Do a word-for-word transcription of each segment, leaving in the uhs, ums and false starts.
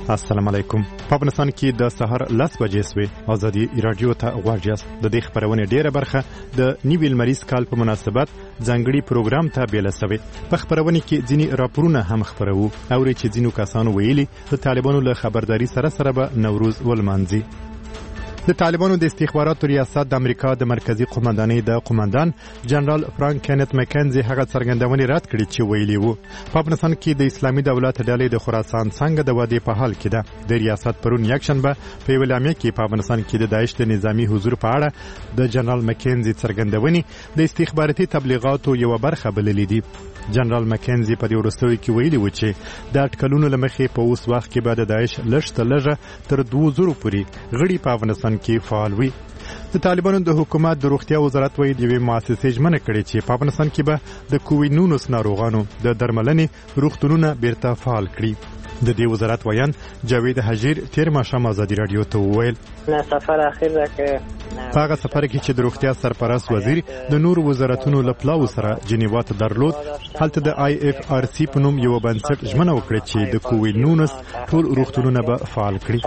السلام علیکم. په افغانستان کې د سحر لس بجې سوې ازادي رادیو ته غواړئ د دې خبرونې ډیره برخه د نیوي لمریز کال په مناسبت ځانګړي پروګرام ته بیل شوی. په خبرونه کې ځینی راپورونه هم خبرو او چې ځینو کسانو ویلي د طالبانو له خبرداري سره سره به نوروز ولمانځي. د طالبانو د استخباراتو ریاست د امریکا د مرکزی قومندانۍ د قومندان جنرال فرانک کینت مکنزي هغه څرګندونې رد کړې چې ویلي وو په افغانستان کې د اسلامي دولت ډلې د خراسان څنګه د ودې په حال کې ده. د ریاست پرون یکشنبه په یو اعلامیه کې په افغانستان کې د داعش د نظامی حضور په اړه د جنرال مکنزي څرګندونې د استخباراتي تبلیغاتو یو برخه بللې دي. جنرال مکنزي په دې وروستیو کې ویلي و چې د اټکلونو لمخې په اوس وخت کې به د داعش لږ لږه تر دوه زره پورې غړي په افغانستان کې فعال وي. د طالبانو د حکومت د روغتیا وزارت وایي د یوې مؤسسې ژمنه کړې چې په افغانستان کې به د کووډ نولس ناروغانو د درملنې روغتونونه بیرته فعال کړي. د دې وزارت ویان جاوید حجیر تیر ماښام ازادي رادیو ته وویل سفر اخیر را که په هغه سفر کې چې د روغتیا سرپرست وزیر د نور وزارتونو له پلاو سره جنیوا ته درلود، هلته د آی اف آر سی په نوم یو بنسټ ژمنه وکړه چې د کووډ نولس ټول روغتونونه به فعال کړي.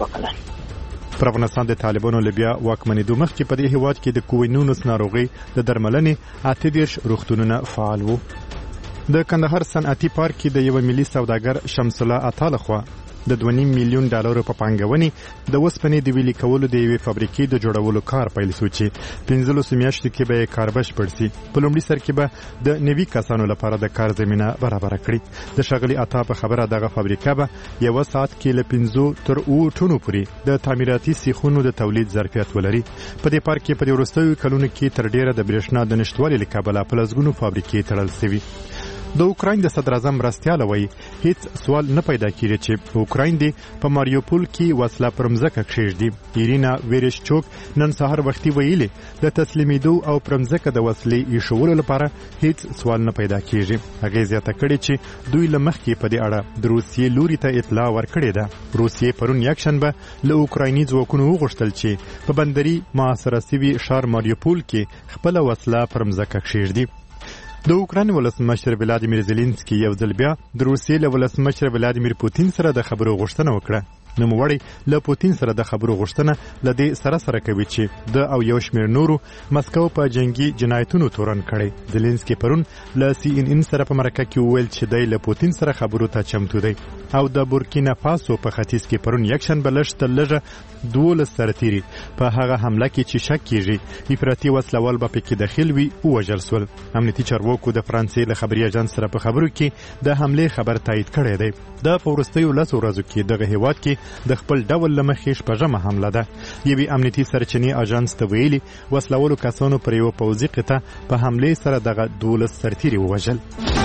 پر افغانستان د طالبانو لبیا واکمنېدو مخکې په دې هیواد کې د کووډ نولس ناروغي د درملنې اته دېرش روغتونونه فعال وو. د کندهار صنعتي پارک کې د یو ملي سوداګر شمس الله عطا لخوا د دوه نیم میلیون ډالرو په پانګونې د وسپنې د ویلي کولو د یوې فابریکې د جوړولو کار پیل شو چې پنځلس میاشتې کې به کار بشپړ شي. په لومړي سر کې به د نوي کسانو لپاره د کار زمینه برابر کړي. د ښاغلي عطا په خبره دغه فابریکه به یو ساعت کې له پنځو تر اوه ټنو پورې د تعمیراتي سیخونو د تولید ظرفیت ولري. په دې پارک کې په دې وروستیو کلونو کې تر ډیره د برېښنا د نشټوالي له کبله په لسګونو فابریکې تړل شوي. د اوکراین د صدر اعظم مرستیال وایي هیڅ سوال نه پیدا کیږي چې اوکراین دی په ماریوپول کې وسله پر مځکه کښېږدي. ایرینا ویریشچوک نن سهار وختي ویلي د تسلیمېدو او پر مځکه د وسلې ایښولو لپاره هیڅ سوال نه پیدا کیږي. هغې زیاته کړې چې دوی له مخکې په دې اړه د روسیې لوري ته اطلاع ورکړې ده. روسیې پرون یکشنبه له اوکرایني ځواکونو وغوښتل چې په بندري محاصره شوي ښار ماریوپول کې خپله وسله پر مځکه کښېږدي. د اوکراین ولسمشر ولادیمیر زيلنسکي یو ځل بیا د روسیې له ولسمشر ولادیمیر پوتین سره د خبرو غوښتنه وکړه. نوموړی له پوتین سره د خبرو غوښتنه له دې سره سره کوي چې د او یو شمېر نورو مسکو په جنگي جنایتونو تورن کړي. زيلنسکي پرون له سی ان ان سره په مرکه کې وویل چې دی له پوتین سره خبرو ته چمتو دی. او د بورکینا فاسو په ختیځ کې پرون یکشنبه لږ تر لږه دولس سرتیري په هغه حمله کې چې شک کیږي افراطي وسلوال به پکې داخل وي ووژل شول. امنیتي چارواکو د فرانسې له خبري اژانس سره په خبرو کې د حمله خبر تایید کړی دی. د په وروستیو لسو ورځو کې دغه هیواد کې د خپل ډول لمخې شپږمه حمله ده. یوې امنیتي سرچینې اژانس ته ویلي وسلوالو کسانو پر یو پوځي قطعه په حمله سره دغه دولس سرتیري ووژل.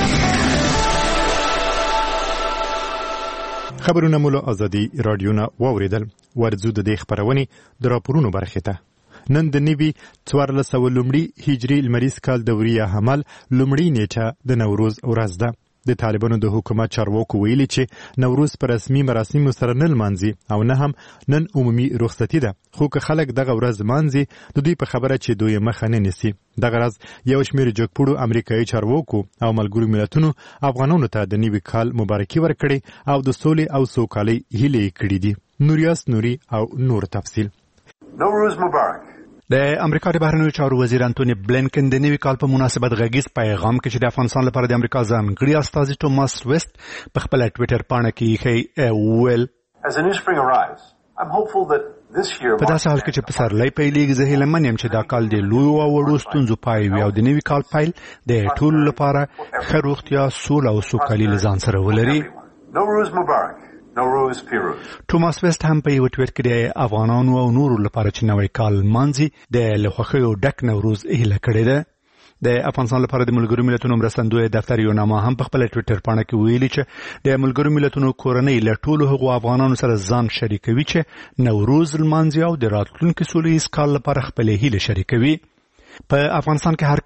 خبرونه مو له ازادي رادیو نه واوریدل. ورځو د دې خبرونې د راپورونو برخه ته. نن د نوي څوارلس سوه لومړي هجري لمریز کال دوري حمل لومړۍ نیټه د نوروز ورځ ده. د طالبانو د حکومت چارواکو ویلي چې نوروز په رسمي مراسمو سره نه لمانځي او نه هم نن عمومي رخصتي ده. خو که خلک دغه ورځ لمانځي د دوی په خبره چې دوی مخه نه نیسي. دغه ورځ یو شمېر جګپوړو امریکایي چارواکو او ملګرو ملتونو افغانانو ته د نوي کال مبارکي ورکړي او د سولې او سوکالۍ هیلې کړې دي. نوریاس نوري او نور تفصیل. نوروز مبارک. د امریکا د بهرنیو چارو وزیر انټونی بلینکن د نوي کال په مناسبت غږیز پیغام کې چې د افغانستان لپاره د امریکا ځانګړي استازي ټوماس ویسټ په خپل ټویټر پاڼه کې ویل په داسې حال کې چې پسرلی پیلېږي زه هیله من یم چې دا کال د لویو او وړو ستونزو پای وي او د نوي کال پیل د ټولو لپاره ښه روغتیا سوله او سوکالي له ځان سره ولري. نوروز مبارک. نوروز پیروز. ټوماس ویسټ هم په یو ټویټ کې د افغانانو او نورو لپاره چې نوی کال مانځي د له خوښیو ډک نوروز هیله کړې ده. د افغانستان لپاره د ملګرو ملتونو مرستندوی دفتر یو نامه هم په خپل ټویټر پاڼه کې ویلي چې د ملګرو ملتونو کورنۍ له ټولو هغو افغانانو سره ځان شریکوي چې نوروز لمانځي او د راتلونکي سوله ییز کال لپاره خپلې هیلې شریکوي. په افغانستان کې هر کال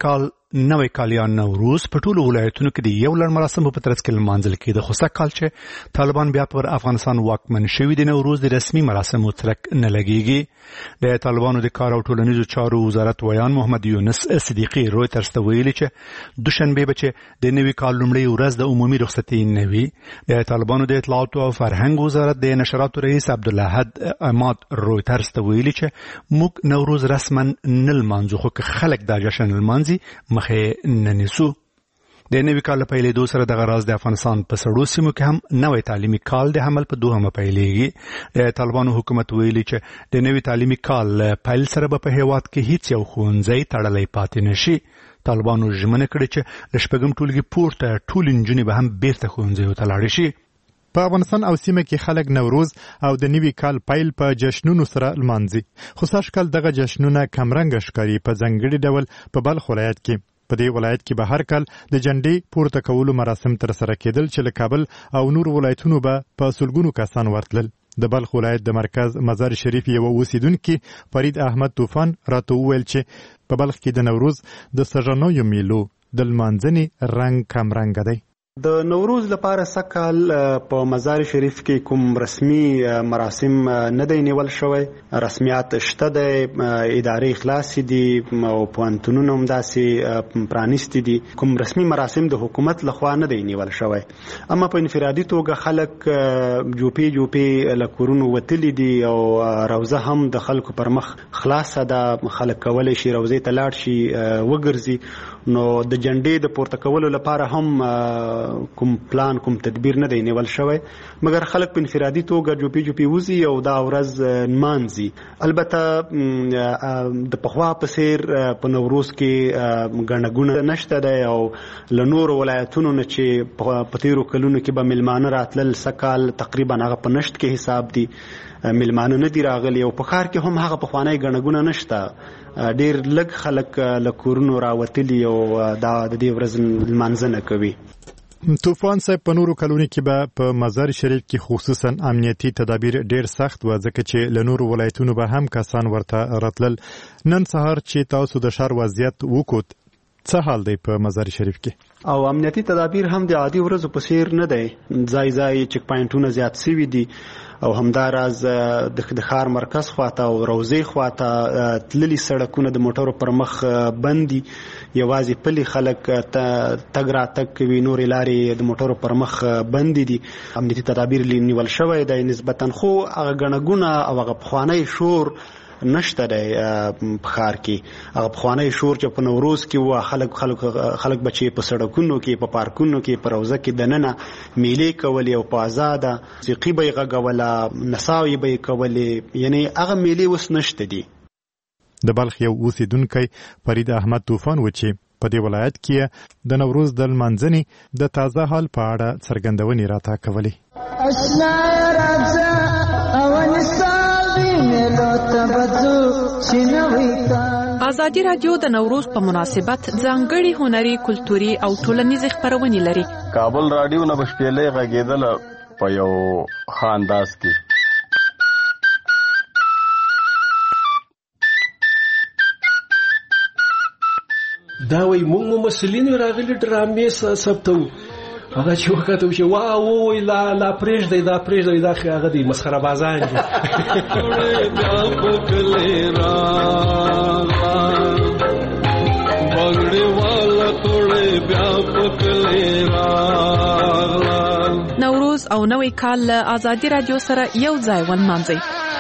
نوی کال یا نوروز په ټولو ولایتونو کې د یو لړ مراسمو په ترڅ کې لمانځل کېده، خو سږ کال چې طالبان بیا پر افغانستان واکمن شوي د نوروز د رسمي مراسمو ترک نه لګېږي. د طالبانو د کار او ټولنیزو چارو وزارت ویان محمد یونس صدیقي رویټرز ته ویلي چې دوشنبه به چې د نوي کال لومړۍ ورځ د عمومي رخصتي نه وي. د طالبانو د اطلاعاتو او فرهنګ وزارت د نشراتو رئیس عبدالحد اماد رویټرز ته ویلي چې موږ نوروز رسما نه لمانځو، خو که خلک دا جشن لمانځي مخې نه نیسو. د نوي کال په پیلېدو سره دغه راز د افغانستان په سړو سیمو کې هم نوی تعلیمي کال د حمل په دوهمه پیلېږي. د طالبانو حکومت ویلي چې د نوي تعلیمي کال پیل سره به په هېواد کې هیڅ یو ښوونځی تړلی پاتې نشي. طالبانو ژمنه کړې چې د شپږم ټولګي پورته ټولې نجونې به هم بیرته ښوونځیو ته لاړې شي. په افغانستان او سیمه کې خلک نوروز او د نوي کال پیل په جشنونو سره لمانځي، خو سږکال دغه جشنونه کمرنګه ښکاري. په ځانګړي ډول په بلخ ولایت کې په دې ولایت کې به هر کال د جنډې پورته کولو مراسم تر سره کېدل چې له کابل او نور ولایتونو به په سلګونو کسان ورتلل. د بلخ ولایت د مرکز مزار شریف یو اوسیدونکي فرید احمد طوفان راته وویل چې په بلخ کې د نوروز د سژنویو میلو د لمانځنې رنګ کمرنګه دی. د نوروز لپاره سکال په مزار شریف کې کوم رسمي مراسم نه دی نیول شوی. رسمیات شته دی، ادارې خلاصې دي او پوهنتونونه هم داسې پرانیستي دي. کوم رسمي مراسم د حکومت لخوا نه دی نیول شوی، اما په انفرادي توګه خلک جوپې جوپې له کورونو وتلي دي او روزه هم د خلکو پر مخ خلاصه ده. خلک کولی شي روزې ته لاړ شي وګرځي. نو د جنډې د پورته کولو لپاره هم کوم پلان کوم تدبیر نه دی نیول شوی، مګر خلک په انفرادي توګه جوپې جوپې وځي او دا ورځ نمانځي. البته د پخوا په څیر په نوروز کې ګڼه ګوڼه نشته دی او له نورو ولایتونو نه چې په تېرو کلونو کې به میلمانه راتلل، سږکال تقریبا هغه په نشت کې حساب دي، میلمانه نه دي راغلي او په ښار کې هم هغه پخوانی ګڼه ګوڼه نشته. ډېر لږ خلک له کورونو راوتلي او دا د دې ورځ لمانځنه کوي. طوفان صاحب په نورو کلونو کې به په مزار شریف کې خصوصا امنیتي تدابیر ډېر سخت و، ځکه چې له نورو ولایتونو به هم کسان ورته راتلل. نن سهار چې تاسو د ښار وضعیت وکوت، څه حال دی په مزار شریف کې؟ او امنیتي تدابیر هم د عادي ورځو په څیر نه دی. ځای ځای چک پاینټونه زیات شوي دي او همداراز د ښار مرکز خواته او روضې خواته تللي سړکونه د موټرو پر مخ بند دي. یوازې پلي خلک تګ راتګ کوي، نورې لارې د موټرو پر مخ بند دي. امنیتي تدابیر نیول شوی دی نسبتا، خو هغه ګڼه ګوڼه او هغه پخوانی شور نشته دی په ښار کې. هغه پخوانی شور چې په نوروز کې و، خلک خلک خلک بچې په سړکونو کې، په پارکونو کې، په روضه کې دننه میلې کولې او په آزاده موسیقي به یې غږوله، نڅاوې به یې کولې، یعنی هغه میلې اوس نشته دي. د بلخ یو اوسیدونکی فرید احمد طوفان و چې په دې ولایت کې د نوروز د لمانځنې د تازه حال په اړه څرګندونې راته کولې. ازادي راډیو د نوروز په مناسبت ځانګړي هنري، کلتوري او ټولنیز خبرونه لري. کابل راډیو نه بشپېلې غږېدل په یو خانداس کې. دا وای موږ مسلین راغلي ډرامې ثبتو. هغه چې وکړو چې واو وای لا لا پرېږدي دا پرېږدي دا هغه دی مسخره بازان دي. نوروز او نوی کال له ازادي راډیو سره یو ځای ونمانځي.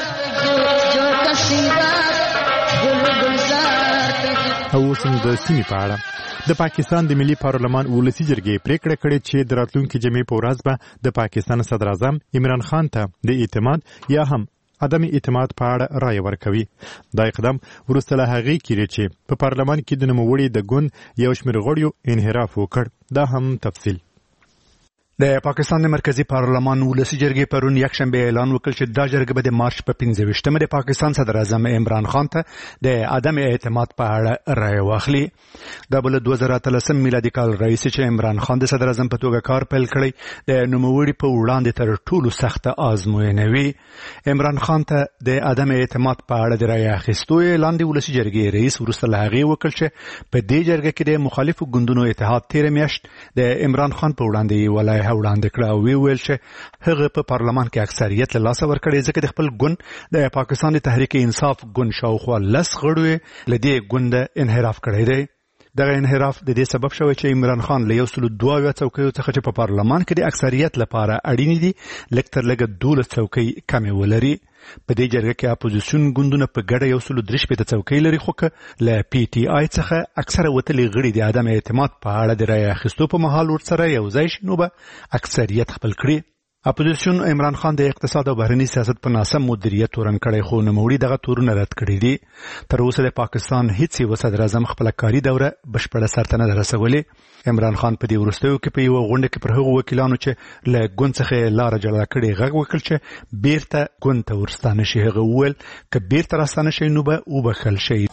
او اوسم د سیمې په اړه د پاکستان د ملي پارلمان ولسی جرګې پریکړه کړې چې د راتلونکي جمعې په ورځ به د پاکستان صدر اعظم عمران خان ته د اعتماد یا هم عدم اعتماد په اړه رائے ورکوي. دا اقدام وروسته له هغې کېږي چې په پارلمان کې د نوموړي د ګوند یو شمېر غړیو انحراف وکړ. دا هم تفصیل. د پاکستان د مرکزی پارلمان ولسی جرګې پرون یک شنبه اعلان وکړ چې دا جرګه به د مارچ په پنځه ویشتمه د پاکستان صدر اعظم عمران خان ته د عدم اعتماد په اړه رائے واخلي. دا بل دوه زره اتلسم میلادي کال رئیس چې عمران خان د صدر اعظم په توګه کار پیل کړی د نوموړي په وړاندې تر ټولو سخته آزموینه وي. عمران خان ته د عدم اعتماد په اړه د رائے اخیستو اعلان د ولسی جرګې رئیس وروسته له هغې وکړ چې په دې جرګه کې د مخالفو ګوندونو اتحاد تېره میاشت د عمران خان په وړاندې ولایه وړاندې کړه او وی ویل چې هغه په پارلمان کې اکثریت له لاسه ورکړی ځکه د خپل ګوند د پاکستان د تحریک انصاف ګوند شاوخوا لس غړو له دې ګوند انحراف کړی دی. دغه انحراف د دې سبب شوی چې عمران خان له یو سل دوه اویا څوکیو څخه چې په پارلمان کې د اکثریت لپاره اړینې دي لږ تر لږه دولس څوکۍ کمې ولري. په دې جرګه کې اپوزیسیون ګوندونه په ګډه یو سل درې شپېته څوکۍ لري خو که له پی ټي آی څخه اکثره وتلي غړي د عدم اعتماد په اړه د رایې اخیستو په مهال ورسره یو ځای شي نو به اکثریت خپل کړي. اپوزیسیون عمران خان د اقتصاد او بهرني سیاست په ناسم مدیریت تورن کړی خو نوموړي دغه تورونه رد کړي دي. تر اوسه د پاکستان هیڅ یو صدر اعظم خپله کاري دوره بشپړه سرته نه ده رسولې. عمران خان په دې وروستیو کې په یوه غونډه کې پر هغو وکیلانو چې له ګوند څخه لاره جلا کړې غږ وکړ چې بیرته ګوند ته ورستانه شي. هغه وویل که بیرته راستانه شي نو به وبخښل شي.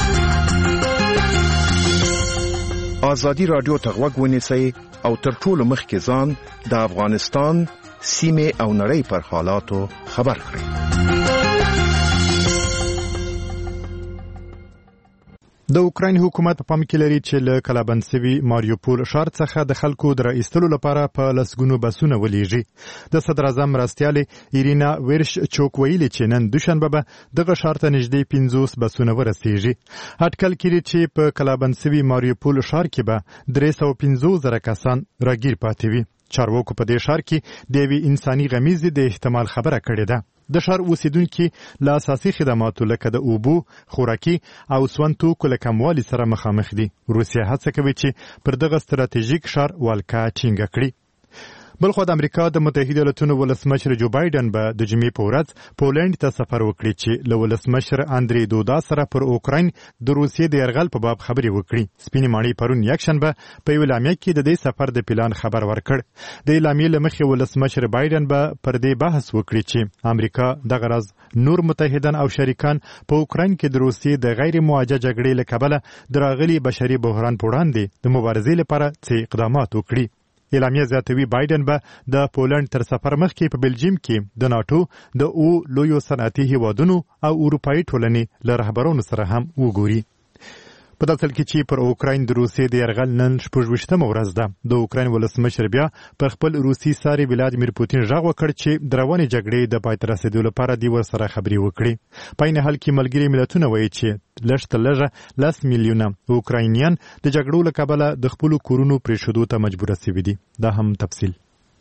ازادي راډیو ته غوږ ونیسئ او تر ټولو مخکې ځان د افغانستان سیمې او نړۍ پر حالاتو خبر کړئ. د اوکراین حکومت په پام کې لري چې له کلابند سوي ماریوپول ښار څخه د خلکو د راایستلو لپاره په لسګونو بسونه ولیږي. د صدر اعظم مرستیالې ایرینا ویرش چوک ویلي چې نن دوشنبه به دغه ښار ته نږدې پنځوس بسونه ورسیږي. اټکل کړي چې په کلابند سوي ماریوپول ښار کې به درې سوه پنځوس زره کسان راګیر پاتې وي. چارواکو په دې ښار کې د یوې انساني غمیزې د احتمال خبره کړې ده. د ښار اوسیدونکي له اساسي خدماتو لکه د اوبو، خوراکي او سون توکو له کموالي سره مخامخ دي. روسیه هڅه کوي چې پر دغه ستراتیژیک ښار والکا ټینګه کړي. بلخو د امریکا د متحده ایالاتونو ولسمشر جو بایدن به د جمعې په ورځ پولنډ ته سفر وکړي چې له ولسمشر اندری دودا سره پر اوکراین د روسیې د یرغل په باب خبرې وکړي. سپینې ماڼۍ پرون یکشنبه په یوه اعلامیه کې د دې سفر د پلان خبر ورکړ. د اعلامیې له مخې ولسمشر بایدن به پر دې بحث وکړي چې امریکا دغه راز نور متحدان او شریکان په اوکراین کې د روسیې د غیر موجه جګړې له کبله د راغلي بشري بحران په وړاندې د مبارزې لپاره څه اقدامات وکړي. اعلامیه زیاتوي بایدن به د پولنډ تر سفر مخکې په بلجیم کې د ناټو د او لویو صنعتي هیوادونو او اروپایي ټولنې له رهبرانو سره هم وګوري. په داسې حال کې چې پر اوکراین د روسیې د یرغل نن شپږ ویشتمه ورځ ده. د اوکراین ولسمشر بیا پر خپل روسي ساري ولادیمیر پوتین غږ وکړ چې د روانې جګړې د پای ته رسېدو لپاره دې ورسره خبرې وکړي. په عین حال کې ملګري ملتونه وایي چې لږ تر لږه لس میلیونه اوکراینیان د جګړو له کبله د خپلو کورونو پرېښودو ته مجبوره سوي دي. دا هم تفصیل.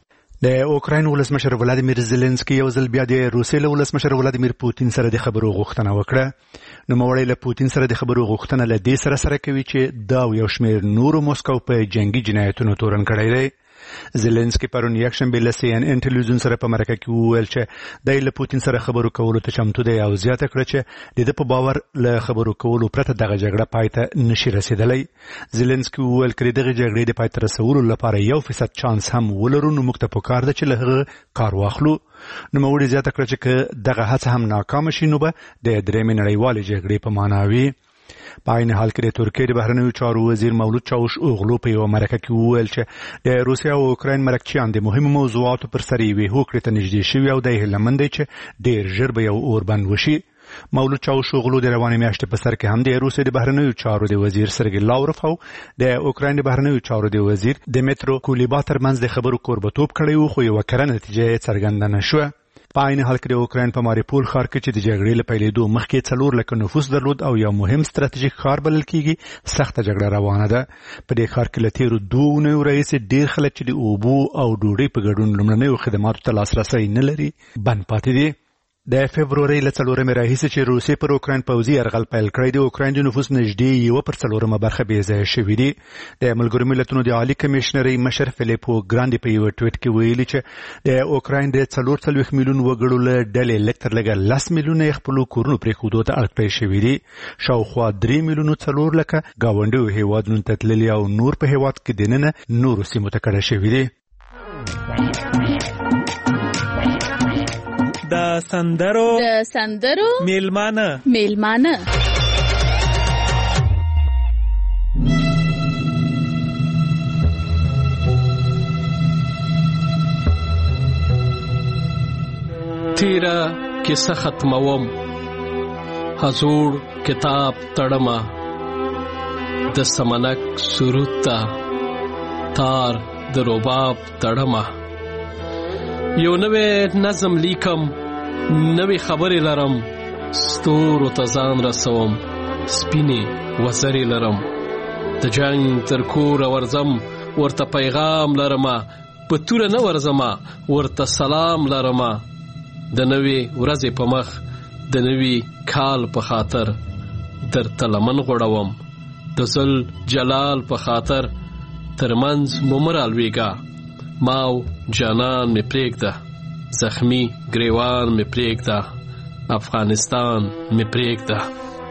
د اوکراین ولسمشر ولادیمیر زيلنسکي یو ځل بیا د روسیې له ولسمشر ولادیمیر پوتین سره د خبرو غوښتنه وکړه. نوموړی له پوتین سره د خبرو غوښتنه له دې سره سره کوي چې دا یو شمېر نورو موسکو په جنگي جنایتونو تورن کړی دی. زيلنسکي پرون یکشنبه له سی ان ان ټلویزیون سره په مرکه کې وویل چې د له پوتین سره خبرو کولو ته چمتو دی او زیاته کړه چې د په باور له خبرو کولو پرته دغه جګړه پای ته نشي رسیدلی. زيلنسکي وویل کړي دغه جګړې د پای ته رسولو لپاره یو فیصد چانس هم ولرو نو موږ ته پکار ده چې له هغه کار واخلو. نوموړي زیاته کړه چې دغه هڅه هم ناکام شي نو به د درېمې نړیوالې جګړې په معنا وي. په عین حال کې د ترکیې د بهرنیو چارو وزیر مولود چاوش اوغلو په یوه مرکه کې وویل چې د روسیې او اوکراین مرکچیان د مهمو موضوعاتو پر سر یوې هوکړې ته نږدې شوي او د یې هیله مند دی چې ډېر ژر به یو اوربند وشي. مولود چاوش اوغلو د روانې میاشتې په سر کې هم د روسیې د بهرنیو چارو د وزیر سرګی لاوروف او د اوکراین د بهرنیو چارو د وزیر دمیترو کولیبا ترمنځ د خبرو کوربتوب کړی و خو یوه کره نتیجه یې څرګنده نه شوه. په عین حال کې د اوکراین په ماریپول ښار کې چې د جګړې له پیلېدو مخکې څلور لکه نفوس درلود او یو مهم ستراتیژیک ښار بلل کېږي سخته جګړه روانه ده. په دې ښار کې له تېرو دوو اونیو راهیسې ډېر خلک چې د اوبو او ډوډۍ په ګډون لومړنیو خدماتو ته لاسرسی نه لري بند پاتې دي. د فبرورۍ له څلورمې راهیسې چې روسیې پر اوکراین پوځي یرغل پیل کړی د اوکراین د نفوس نږدې یوه پر څلورمه برخه بې ځایه شوي دي. د ملګرو ملتونو د عالي کمیشنرۍ مشر فلیپو ګراندي په یوه ټویټ کې ویلي چې د اوکراین د څلور څلوېښت میلیون وګړو له ډلې لږ تر لږه لس میلیونه یې خپلو کورونو پرېښودو ته اړ کړی شوي دي. شاوخوا درې میلیونو څلور لکه ګاونډیو هېوادونو ته تللي او نور په هېواد کې دننه نورو سیمو ته کډه شوي دي. د سندرو د سندرو میلمانه میلمانه تیرا کیسه ختموم حضور کتاب تړما د سمنک سرود تا تار د رباب تړما یو نوې نظم لیکم نوې خبرې لرم ستورو ته ځان رسوم سپینې وزرې لرم د جنگ تر کوره ورځم ورته پیغام لرم په توره نه ورځم ورته سلام لرم د نوې ورځې په مخ د نوې کال په خاطر درته لمن غوړوم د زل جلال په خاطر ترمنځ ممرال ویګا ماو جانان می پریږده زخمی گریوان می پریږده افغانستان می پریږده.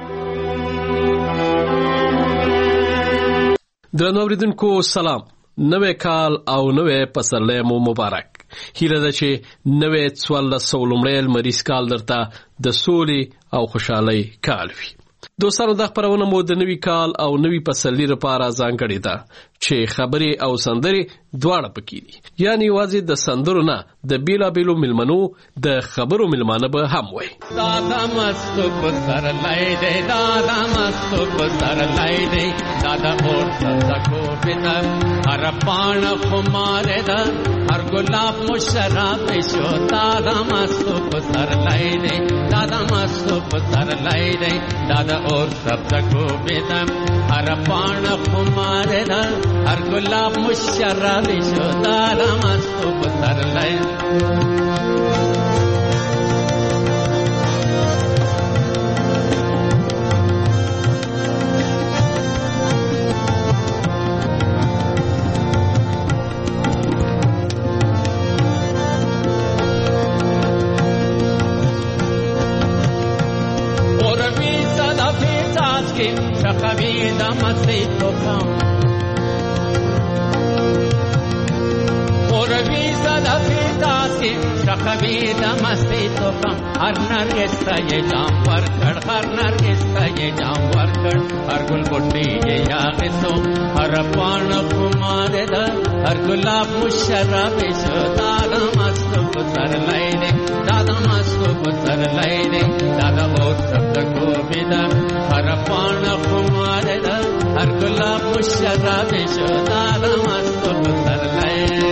درنو اوریدونکو سلام، نوې کال او نوې پسرلی مو مبارک. هیله ده چې نوې څوارلس سوه لومړی لمریز کال درته د سولې او خوشحالۍ کال وي. دوستانو دا خپرونه مو د نوي کال او نوي پسرلي لپاره ځانګړې ده چې خبرې او سندرې دواړه پکې دي، یعنی یوازې د سندرو نه د بیلابیلو مېلمنو د خبرو مېلمانه به هم وي. دادا مستو پسرلی دی دادا مستو پسرلی دی دادا اور سزکو بیدم هر پان خماره ده هر گلاب مشراب شو دادا مستو پسرلی دی دادا مستو پسرلی دی دادا اور سزکو بیدم هر پان خماره ده هر گلاب مشراب شو دادا مستو پسرلی شخوی دمستی تو کم خوروی صدفی داستی شخوی دمستی تو کم هر نرگس تا یہ جام ورکڑ هر نرگس تا یہ جام ورکڑ هر گل گھٹی یہ یاغسو هر پان کمار دا هر گلاب مشرب شو دادا مستو پسر لائنے دادا مستو پسر لائنے دادا بہت سب تکو بیدم هر پان کمار دا هر گلاب مشرب شو دادا مستو پسر لائنے.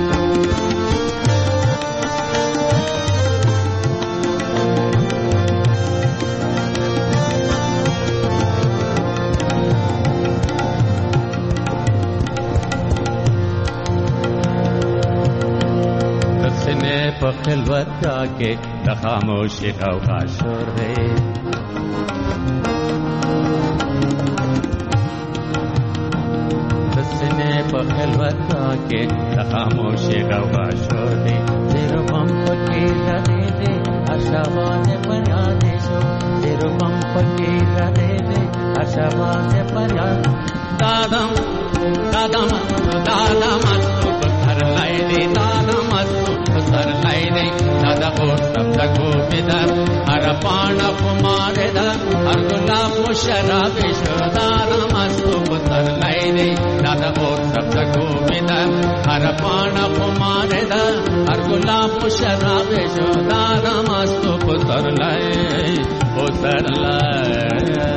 خلوت جاکے خاموشی کا شور ہے سسنے پر خلوت جاکے خاموشی کا شور ہے زیر بم پکی رہے دے اشواز پریاد شو زیر بم پکی رہے دے اشواز پریاد دادا دادا دادا مستو پتھر لائے دے دادا مستو پتھر لائے دے دادا اور سب تکو بدر ہر پان کمار دا ہر گلاب مشرب شو دادا مستو پتھر لائے دے دادا اور سب تکو بدر ہر پان کمار دا ہر گلاب مشرب شو دادا مستو پتھر لائے پتھر لائے.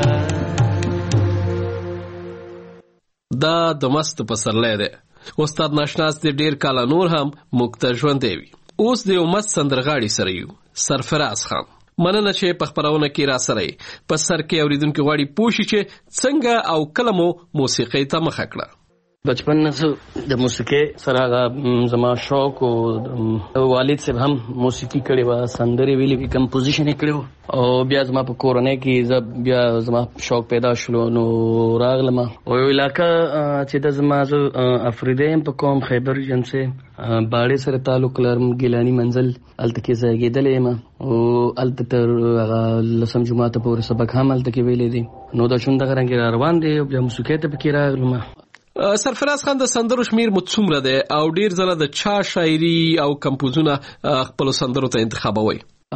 دا د مست پسرلی دی. استاد ناشناس دی ډیر کاله نور هم مکته ژوند دی. اوس د یو مست سندرغاړي سره یو سرفراز خان. مننه چې په خپرونه کې را سره په سر کې اوریدونکو غواړي پوښي چې څنګه او کله مو موسیقۍ ته مخه کړه. بچپن نه د موسیقۍ سره زما شوق او والد صاحب هم موسیقي کړې و، سندرې ویلې وی، کمپوزیشن یې کړو او بیا زما په کورنۍ کې بیا زما شوق پیدا شلو نو راغلم او یو علاقه چې د زما افریدی په قوم خیبر جنسه باړې سره تعلق لرم، ګیلانی منزل الته کې زیږیدلې ما او الته تر لسم جمعه پورې سبق هم الته کې ویلې دي نو دا شونډه غرانګي روان دي بیا موسیقۍ ته پکې راغلم. سرفراز خان د سندرو شمیر مو څومره دی او ډیر ځله د چا شاعري او کمپوزونه خپل سندرو ته انتخابوي؟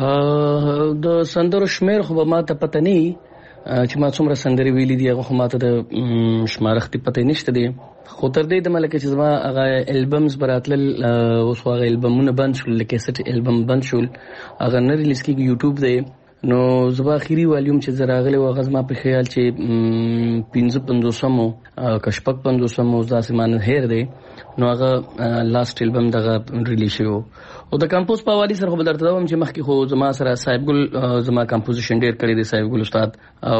د سندرو شمیر خو به ما ته پته نه چې ما څومره سندري ویلي دي، هغه ما ته د شمارښت پته نشته دی. خو تر دې د ملکه چې زما هغه البمز براتل اوس هغه البمونه بند شول، لکه سټ البم بند شول، هغه نه ریلیز کیږي یوټیوب دی. نو زما اخیری والیوم چې زراغله و غزما په خیال چې پنځه پنځوسمو کشپک پنځوسمو ځاسې مان هیر دی، نو هغه لاست البم دغه ریلیز شو. او د کمپوز په والی سره خو بدرته دوم چې مخکې خو زما سره صاحب ګل زما کمپوزیشن ډیر کړی دی، صاحب ګل استاد او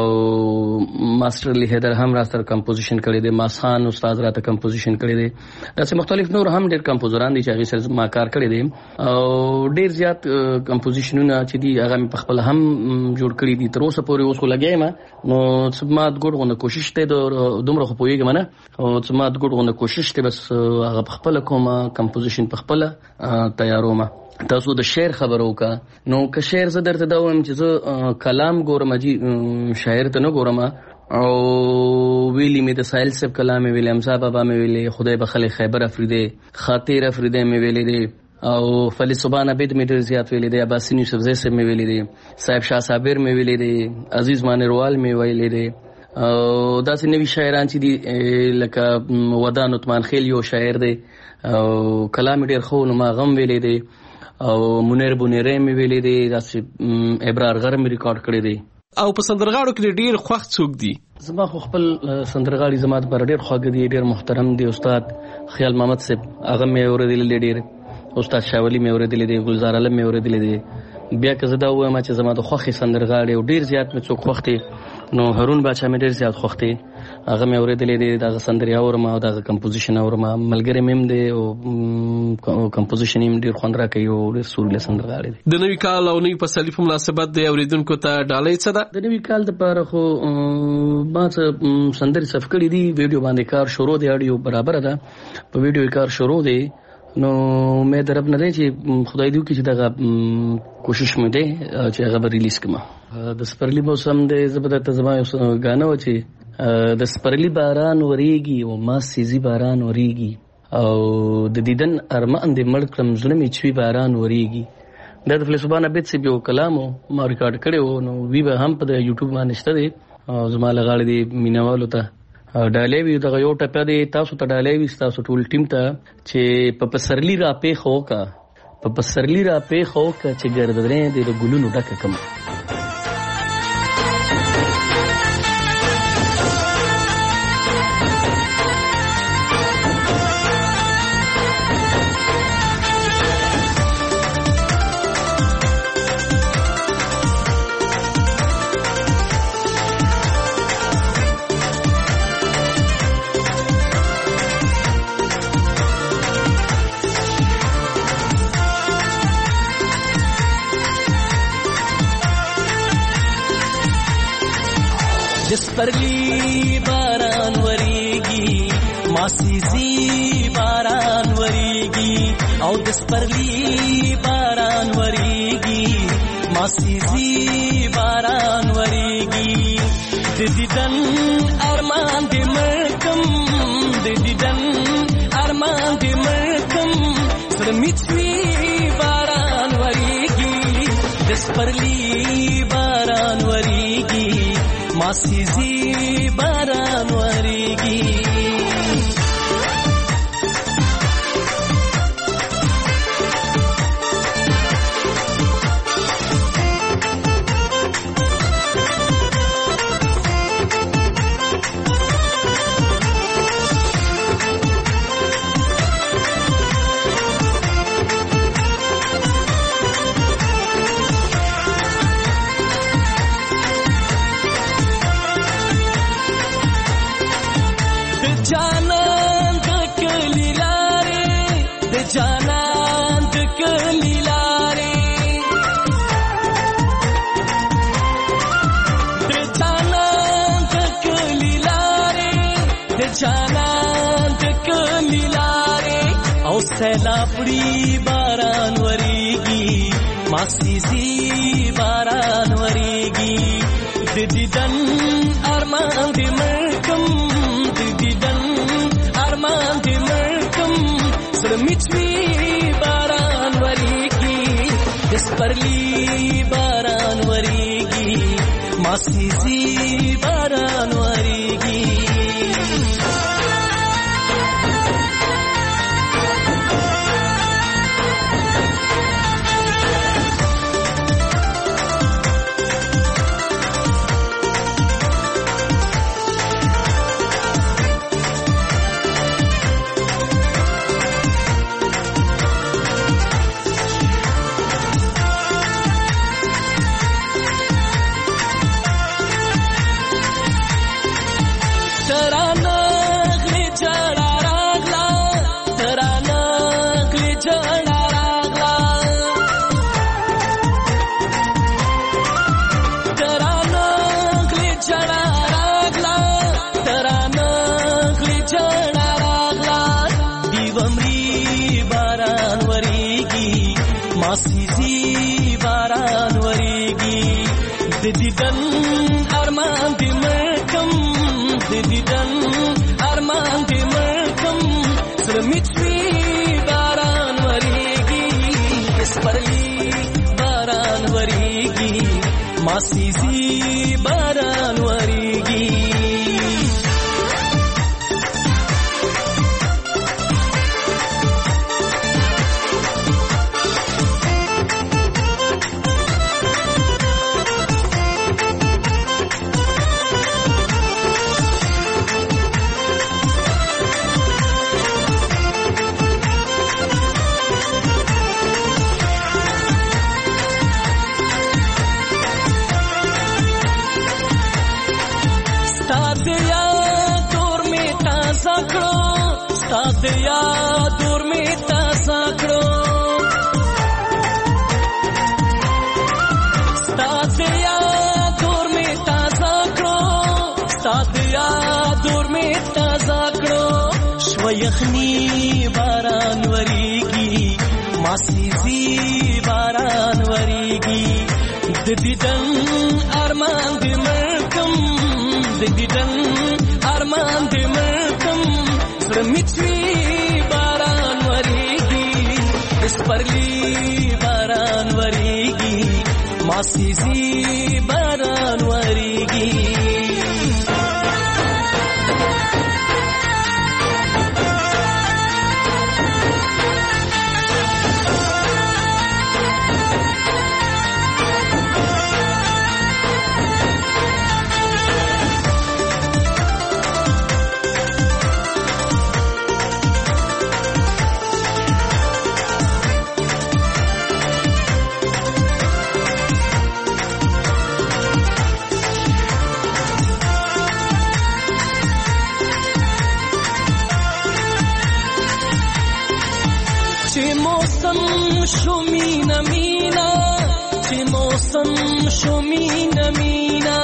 ماستر علی حیدر هم را سره کمپوزیشن کړی دی، ماسخان استاد راته کمپوزیشن کړی دی، داسې مختلف نور هم ډیر کمپوزران دي چې هغه سره ما کار کړی دی او ډیر زیات کمپوزیشنونه چې دي هغه په خپل هم جوړ کړی دي. تر اوسه پورې اوس خو لګایم نو سمات ګډ غو کوشش ته دومره خو پویګم نه، او سمات ګډ غو کوشش ته بس هغه خپل کومه کمپوزیشن په خپل تیارو. تاسو د شعر خبرو کا نو که شعر زه درته دا وایم چې زه کلام ګورم، جی شاعر ته نه ګورم. او ویلی می د سایل صاحب کلام ویلی، امزا بابا می ویلی، خدای بخل خیبر افریدی، خاطر افریدی می ویلی دی، او فلی سبحان عبید می ډیر زیات ویلی دی، عباسین یوسف زی صاحب می ویلی دی، صاحب شاه صابر می ویلی دی، عزیز مانروال می ویلی دی، او داسې نوی شاعران چې دي لکه ودان عثمان خیل یو شاعر دی او کلام ډیر خو نو ما غم ویلی دی، او منیر بونیره می ویلی دی، داسې ابرار غر می ریکارډ کړی دی. او په سندرغاړو کې ډیر خوښ څوک دي؟ زما خو خپل سندرغاړي زما پر ډیر خواږه دي، ډیر محترم دي. استاد خیال محمد صاحب هغه مې اوریدل ډیر، استاد شاولی مې اوریدل دي، گلزار عالم مې اوریدل دي. بیا که زه دا وایم چې زما د خوښي سندرغاړي او ډیر زیات مې څوک خوښ دي، نو هارون بادشاہ مې ډیر زیات خوښ دي، هغه مې اوریدل دي، دا سندري اورم او دا کمپوزیشن اورم، ملګری مې دی او کمپوزیشن یې ډیر خوند راکوي او ډیر سورله سندرغاړي دي. د نوي کال او نوي فصل په مناسبت د اوریدونکو ته ډالۍ څه ده؟ د نوي کال د پاره خو ما څه سندري صف کړی دي، ویډیو باندې کار شروع دی، اډیو برابر ده، په ویډیو کار شروع دی. نو مې درب نه دی چې خدای دې وکړي چې دغه کوشش مې دی چې هغه به ریلیز کړم. د سپرلی موسم دی، زه به درته زما یو ګانه و چې د سپرلی باران وریږي او ما سیزي باران وریږي، او د دیدن ارمان دې مړ کړم زړه مې چوي باران وریږي. دا د فلسفان عبید صاحب یو کلام ما ریکارډ کړی و، نو وی به هم په د یوټیوب باندې شته دی، او زما لغاړې دی مینوالو ته ډالۍ وي، دغه یو ټپه دی تاسو ته ډالۍ وي تاسو ټول ټیم ته چې په پسرلی را پیښ وکا، په پسرلی را پیښ وکا چې ګردرې دې د ګلونو ډکه کم. پرلی باران وریگی ماسیزی باران وریگی او دس پرلی باران وریگی ماسیزی باران وریگی دیدن ارمان دی مرکم دیدن ارمان دی مرکم سرمیچوی باران وریگی دس پرلی باران وریگی ماسیزی باران وریگی. سیلابڑی باران وریگی ماسیزی باران وریگی دیدن ارمان دی مرکم دیدن سپرلی باران وریږي ماسیزي باران وریږي ماسیزي باران وریږي د دیدن ارمان دې مکم د دیدن ارمان دې مکم سره میچوي باران وریږي سپرلی باران وریږي ماسیزي باران وریږي دیا دور میں تازہ کرو دیا دور میں تازہ کرو دیا دور میں تازہ کرو شویخنی باران وریږي ماسیزي باران وریږي د دیدن ارمان دې مکم د دیدن ارمان دې مکم سره میچوي باران وریږي سپرلی باران وریږي ماسیزي باران وریږي شومینا مینا چې موسم شومینا مینا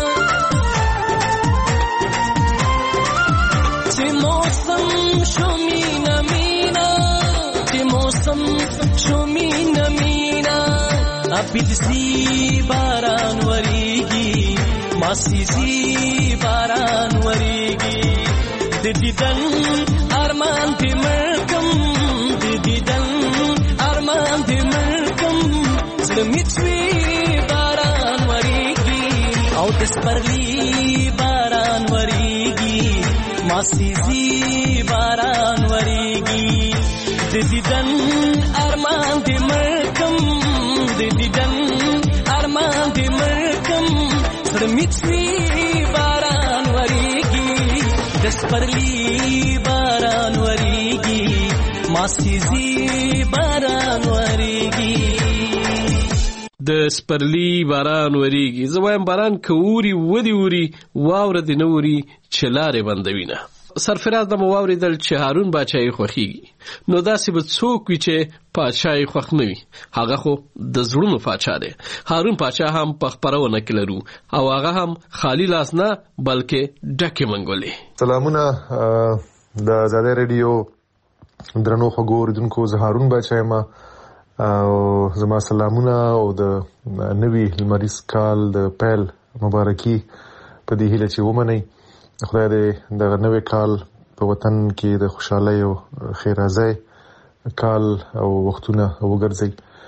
چې موسم شومینا مینا چې موسم شومینا مینا ابدسي باران وریږي ماسیزي باران وریږي د دیدن ارمان دې مکم د دیدن ارمان دې مکم زړه میچوي باران وریږي او د سپرلی باران وریږي ماسیزي باران وریږي د دیدن ارمان دې مکم د دیدن ارمان دې مکم زړه میچوي باران وریږي د سپرلی باران وریږي ماسیزي باران وریږي د سپرلی باران وریږي زه وایم باران کووري ودی وری واوره دی نوري چلاره بندوینه سرفراز د مواوریدل چې هارون بچای خوخیږي نو داسې به څوک وي چې پاچای خوخ نه وي هغه خو د زړونو پاچا دی هارون پاچا هم په خبرونه کې لرو او هغه هم خالی لاس نه بلکې ډکه منګولې سلامونه د آزادۍ رادیو درنو خبرونکو زه هارون بچای ما او زما سلامونه او د نوی لمریز کال د پیل مبارکي په دې هیله چې ومنئ خدای دې د نوې کال په وطن کې د خوشحالۍ او خیرازۍ کال او وختونه وګرځي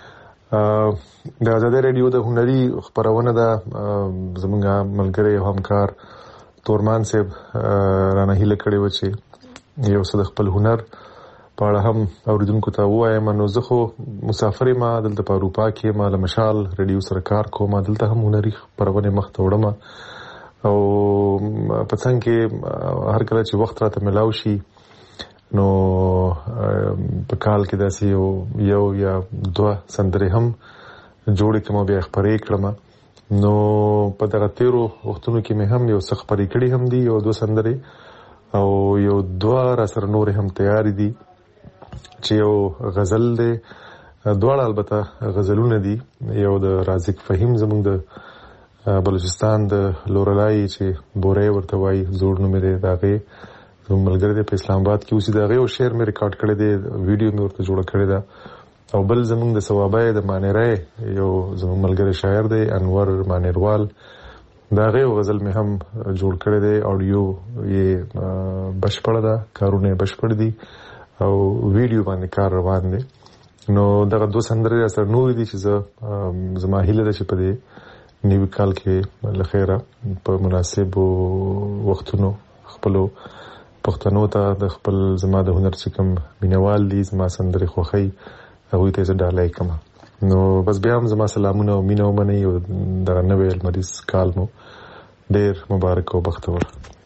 د آزادۍ رادیو د هنري خپرونه ده. زمونږ ملګری او همکار تورمان صاحب رانه هیله کړې و چې یو څه د خپل هنر په اړه هم اوریدونکو ته ووایم. نو زه خو مسافر یم، دلته په اروپا کې یم، له مشال رادیو سره کار کوم، دلته هم هنري خپرونې مخ ته وړم او په څنګ کې هر کله چې وخت راته ملاو شي نو په کال کې داسې یو یو یا دوه سندرې هم جوړې کړم او بیا خپرې کړم. نو په دغه تیرو وختونو کې مې هم یو څه خپرې کړي هم دي، یو دوه سندرې او یو دوه را سره نورې هم تیارې دي چې یو غزل دی، دواړه البته غزلونه دي. یو د رازق فهیم زموږ د بلوچستان د لورلای چې بورې ورته وایي زوړ نوم دی، د هغې زموږ ملګری دی په اسلام آباد کې اوسي، د هغې یو شعر مې ریکارډ کړی دی، ویډیو مې ورته جوړه کړې ده. او بل زموږ د ثوابای د مانیرای یو زموږ ملګری شاعر دی انور مانیروال، د هغې یو غزل مې هم جوړ کړی دی، اډیو یې بشپړه ده، کارونه یې بشپړ دي او ویډیو باندې کار روان دی. نو دغه دوه سندرې را سره نورې دي چې زه زما هیله ده چې په دې نوي کال کې له خیره په مناسبو وختونو خپلو پښتنو ته د خپل زما د هنر چې کوم مینوال دي، زما سندرې خوښوي، هغوی ته یې زه ډالۍ کړم. نو بس بیا هم زما سلامونه او مینه ومنئ او دغه نوی لمریز کال مو ډېر مبارک او بختور.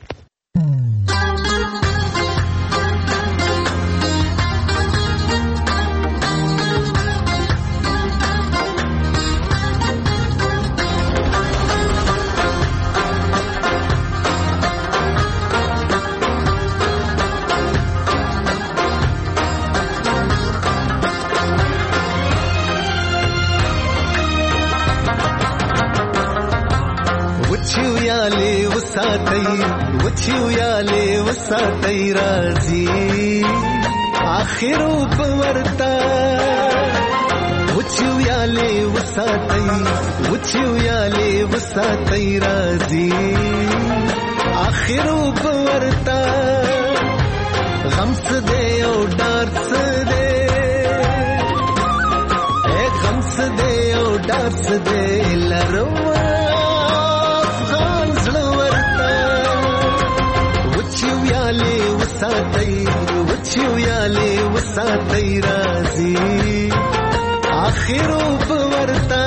وچیواله وساتای راځي اخرو پورتا، وچیواله وساتای وچیواله وساتای راځي اخرو پورتا، غم څه دی او ډار څه دی، اے غم څه دی او ډار څه دی، لرو وچیواله وساتای راځي اخرو پورتا.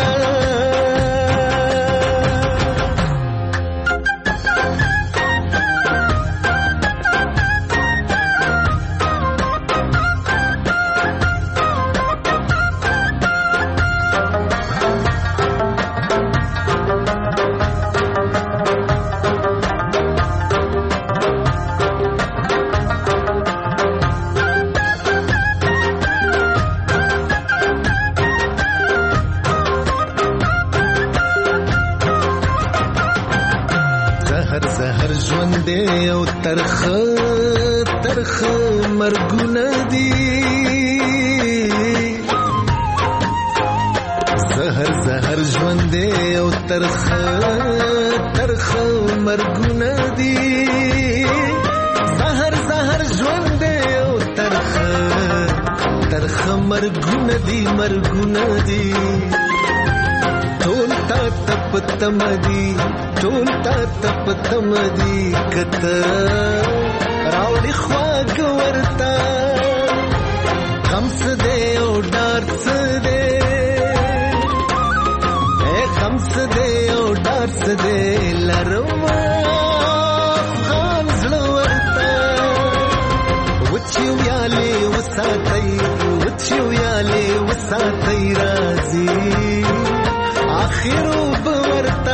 ترخ ترخ مرګونه دي، زهر زهر ژوند او ترخ ترخ مرګونه دي، زهر زهر ژوند او ترخ ترخ مرګونه دي مرګونه دي، ټول تا تپ تمدي ټول تا تپ تمدي کته راوړي خواږ ورتا، غم څه دی او ډار څه دی، اے غم څه دی او ډار څه دی، لرم افغان زړه ورتا، وچیواله وساتای وچیواله وساتای راځي اخرو ورتا.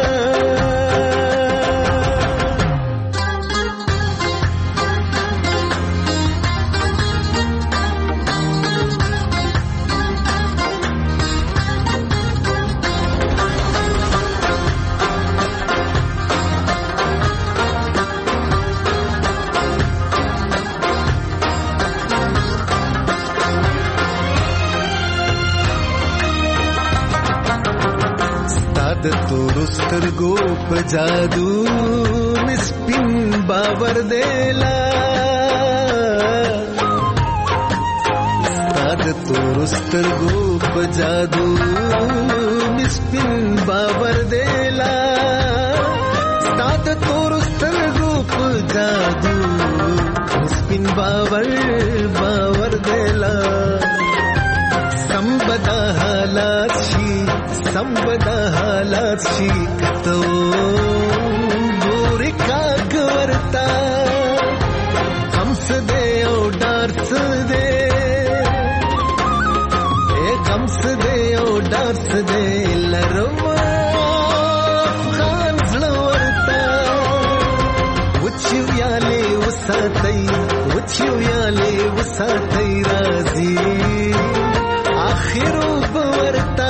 د تورو سترګو په جادو مې سپین باور دیلا، ستا د تور سترګو په جادو مسپین باور دیلا ستاد تور سترګو په جادو مسپین باور باور دیلا سمبدا حالات شي سمبدا حالات شي کتو ګور کاګ ورتا غمس دے او ډارس دے اے غمس دے او ډارس دے لرما افغان زړه ورتا وچیو یالي وساتای وچیو یالي وساتای راځي آخرو ورتا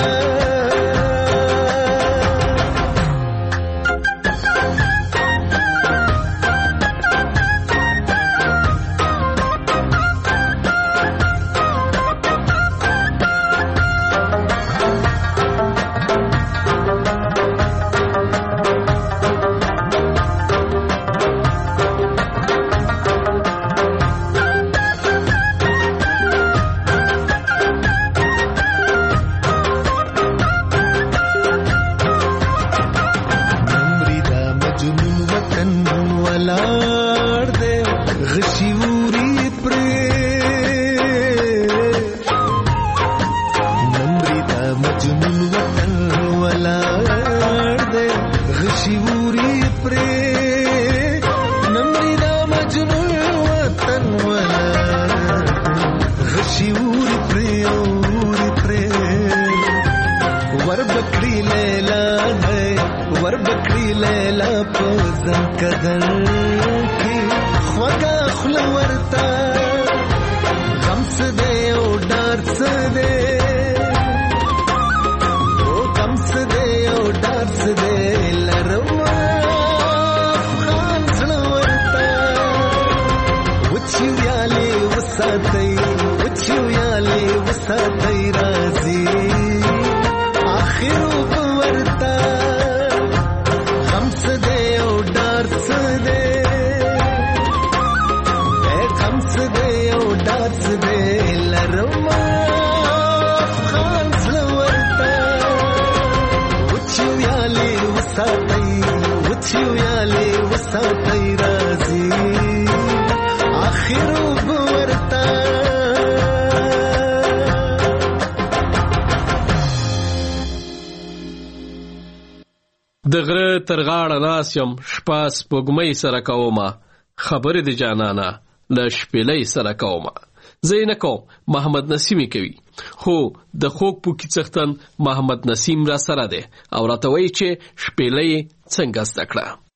د غره تر غاړه ناس یم شپه سپوږمۍ سره کومه خبرې د جانانه له شپېلۍ سره کومه زه یې نه کوم محمد نسیمي کوي خو د خوږ پوکي څښتن محمد نسیم را سره دی او راته وایي چې شپېلۍ څنګه زده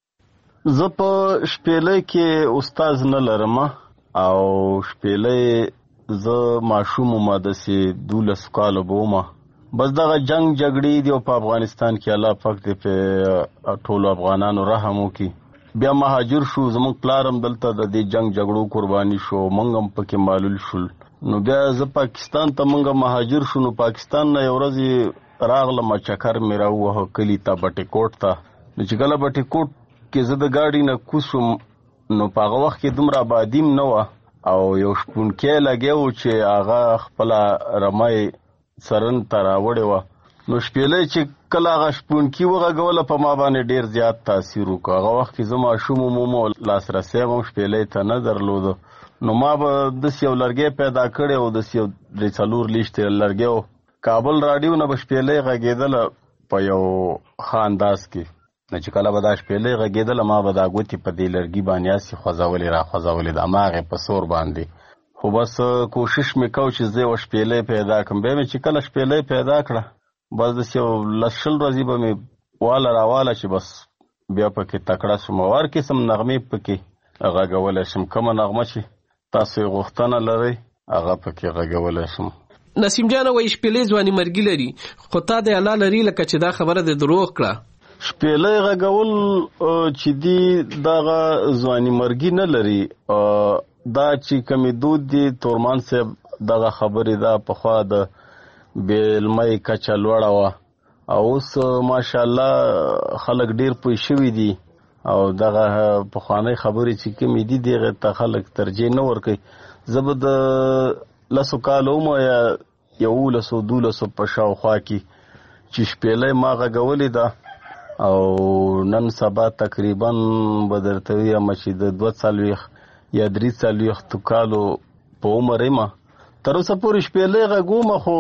کړه. زه په شپېلۍ کې استاد نه لرم او شپېلۍ زه ماشوم وم داسې دولس کاله به ومه بس دغه جنگ جګړې دی او په افغانستان کې الله پاک دې په ټولو افغانانو رحم وکړي بیا مهاجر شو زموږ پلار هم دلته د دې جنگ جګړو قرباني شو موږ هم پکې معلول شول نو بیا زه پاکستان ته موږ مهاجر شو نو پاکستان نه یو ورځ راغلم چکر مې راووهه کلي ته بټې کوټ ته نو چې کله بټې کوټ کې زه د ګاډي نه کوز شوم نو په هغه وخت کې دومره آبادي هم نه وه او یو شپونکی لګیا و چې هغه خپله رمۍ سرن ته راوړې وه نو شپېلۍ چې کله هغه شپونکي وغږوله په ما باندې ډېر زیات تاثیر وکړه هغه وخت کې زه ماشوم وم او لاسرسی هم شپېلۍ ته نه درلوده نو ما به داسې یو لرګی پیدا کړی و داسې یو درې څلور لیشتې لرګی و کابل راډیو نه به شپېلۍ غږېدله په یو ښه انداز کې نو چې کله به دا شپېلۍ غږېدله ما به دا ګوتې په دې لرګي باندې هسې خوځولې را خوځولې د هماغې په سور باندې خو بس کوشش مې کو چې زه یو شپېلۍ پیدا کړم بیا مې چې کله شپېلۍ پیدا کړه بس داسې یو لس شل ورځې به مې واله راواله چې بس بیا پکې تکړه شم او هر قسم نغمې پکې غږولی شم کومه نغمه چې تاسو یې غوښتنه لرئ هغه پکې غږولی شم. نسیم جانه وایي شپېلۍ ځواني مرګي لري خو تا د الله لري لکه چې دا خبره د دروغ کړه. شپېلۍ غږول چې دی دغه ځواني مرګي نه لري دا چې کمی دود دی تورمان صاحب دغه خبرې دا پخوا د بیلمۍ کچه لوړه وه او اوس ماشاءالله خلک ډېر پوه شوي دي او دغه پخوانۍ خبرې چې کمې دي دغې ته خلک ترجیح نه ورکوي. زه به د لسو کالو وم یا یولسو دولسو په شاوخوا کې چې شپېلۍ ما غږولې ده او نن سبا تقریبا به درته وایم چې د دوه څلوېښت یا درې څلوېښتو کالو په عمر یم. تر اوسه پورې شپېلۍ غږومه خو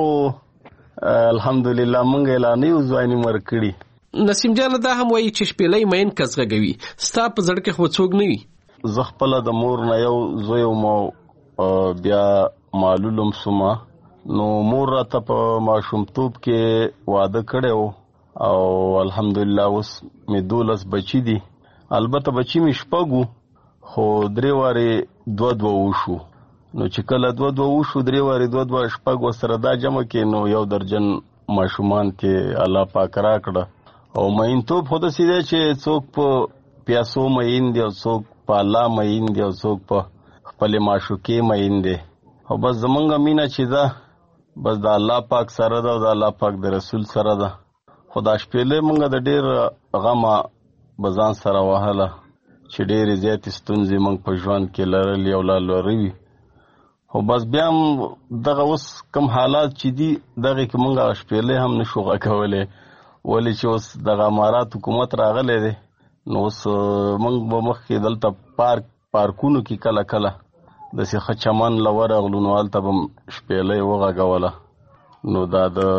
الحمدلله موږ یې لا نه یو ځواني ورکړي. نسیم جان دا هم وایي چې شپېلۍ مین کس غږوي، ستا په زړه کې خو څوک نه وي؟ زه خپله د مور نه یو زوی وم او بیا معلولم سومه، نو مور راته په ماشومتوب کې واده کړی و او الحمدلله اوس مې دولس بچي دي. البته بچي مې شپږ وو خو درې وارې دوه دوه وشو، نو چې کله دوه دوه وشو درې وارې دوه دوه شپږ ورسره دا جمع کې نو یو درجن ماشومان کې الله پاک راکړه. او مینتوب خو داسې دی چې څوک په پیاسو مین دی او څوک په الله مین دی او څوک په خپلې معشوقې مین دی. او بس زمونږ مینه چې ده بس د الله پاک سره ده او د الله پاک د رسول سره ده. خو دا شپېلۍ مونږ د ډېر غمه به ځان سره وهله چې ډېرې زیاتې ستونزې مونږ په ژوند کې لرلې او لا لري وي. خو بس بیا هم دغه اوس کم حالات چې دي دغې کې مونږ هغه شپېلۍ هم نشو غږولی، ولې چې اوس دغه امارات حکومت راغلی دی نو اوس مونږ به مخکې دلته پارک پارکونو کې کله کله داسې ښه چمن له ورغلو نو هلته به شپېلۍ وغږوله، نو دا د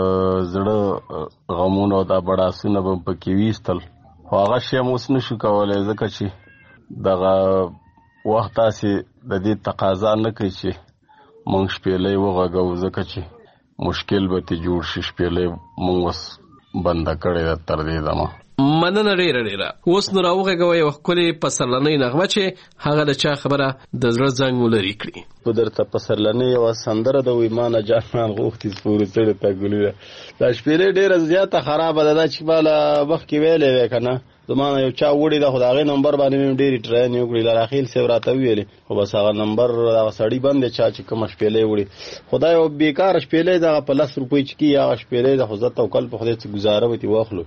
زړه غمونه او دا بړاسونه به پکې ویستل. خو هغه شی هم اوس نشو کولی ځکه چې دغه وخت داسې د دې تقاضا نه کوي چې مونږ شپېلۍ وغږوو، ځکه چې مشکل به ترې جوړ شي. شپېلۍ مونږ اوس بنده کړې ده تر دې دمه. مننه ډېره ډېره. اوس نو راوغږوئ یوه ښکلې پسرلنۍ نغمه چې هغه د چا خبره د زړه زنګ مو لرې کړي. خو درته پسرلنۍ یوه سندره ده وایي ما نه جانان غوښتي سپورو څړو ته ګلونه. دا شپېلۍ ډېره زیاته خرابه ده، دا چې ما له مخکې ویلې وی که نه زما نه یو چا وړې ده خو د هغې نمبر باندې مې ډېرې ټراینې وکړې، لاراخیل صاحب راته وویلې خو بس هغه نمبر هغه سړي بند دی چا چې کومه شپېلۍ وړې. خو دا یو بېکاره شپېلۍ ده، هغه په لس روپۍ چې کېږي هغه شپېلۍ ده، خو زه توکل په خدای څه ګزاره به ترې واخلو.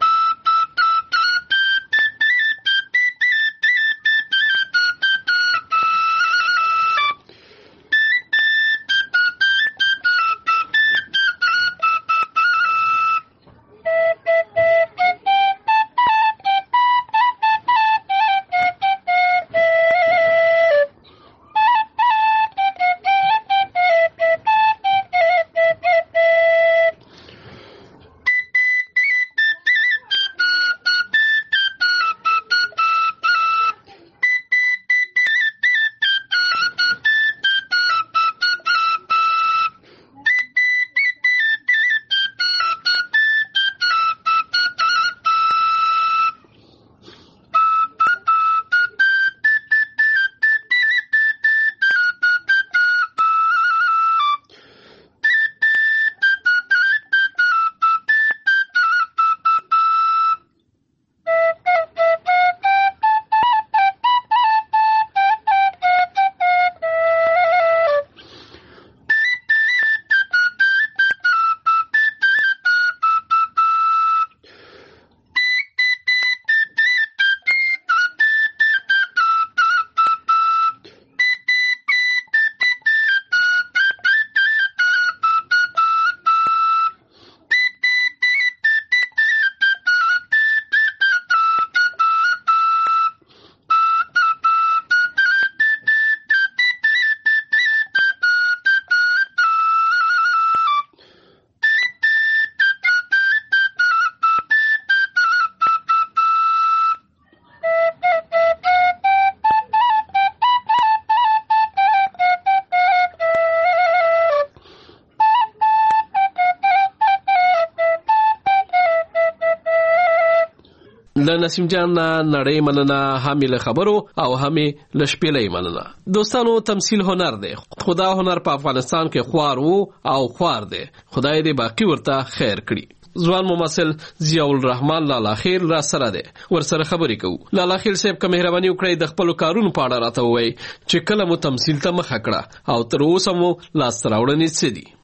له نسیم جان نړۍ مننه، هم له خبرو او هم له شپېلۍ مننه. دوستانو تمثیل هنر دی، خدا هنر په افغانستان کې خوار وو او خوار دی، خدای دې باقی ورته خیر کړي. ځوان ممثل ضیاء الرحمن لالا خیل را سره دی، ورسره خبرې کوو. لالا خیل صاحب که مهرباني وکړئ د خپلو کارونو په اړه راته ووایئ چې کله مو تمثیل ته مخه کړه او تر اوسه مو لاسته راوړنې څه دي؟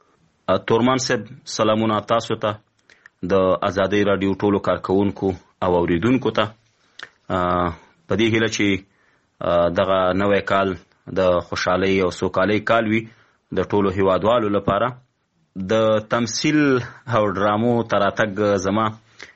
تورمان صاحب سلامونه تاسو ته، د ازادۍ راډیو ټولو کارکوونکو او اوریدونکو ته. په دې هیله چې دغه نوی کال د خوشحالۍ او سوکالۍ کال وي د ټولو هیوادوالو لپاره. د تمثيل او ډرامو تراتګ زما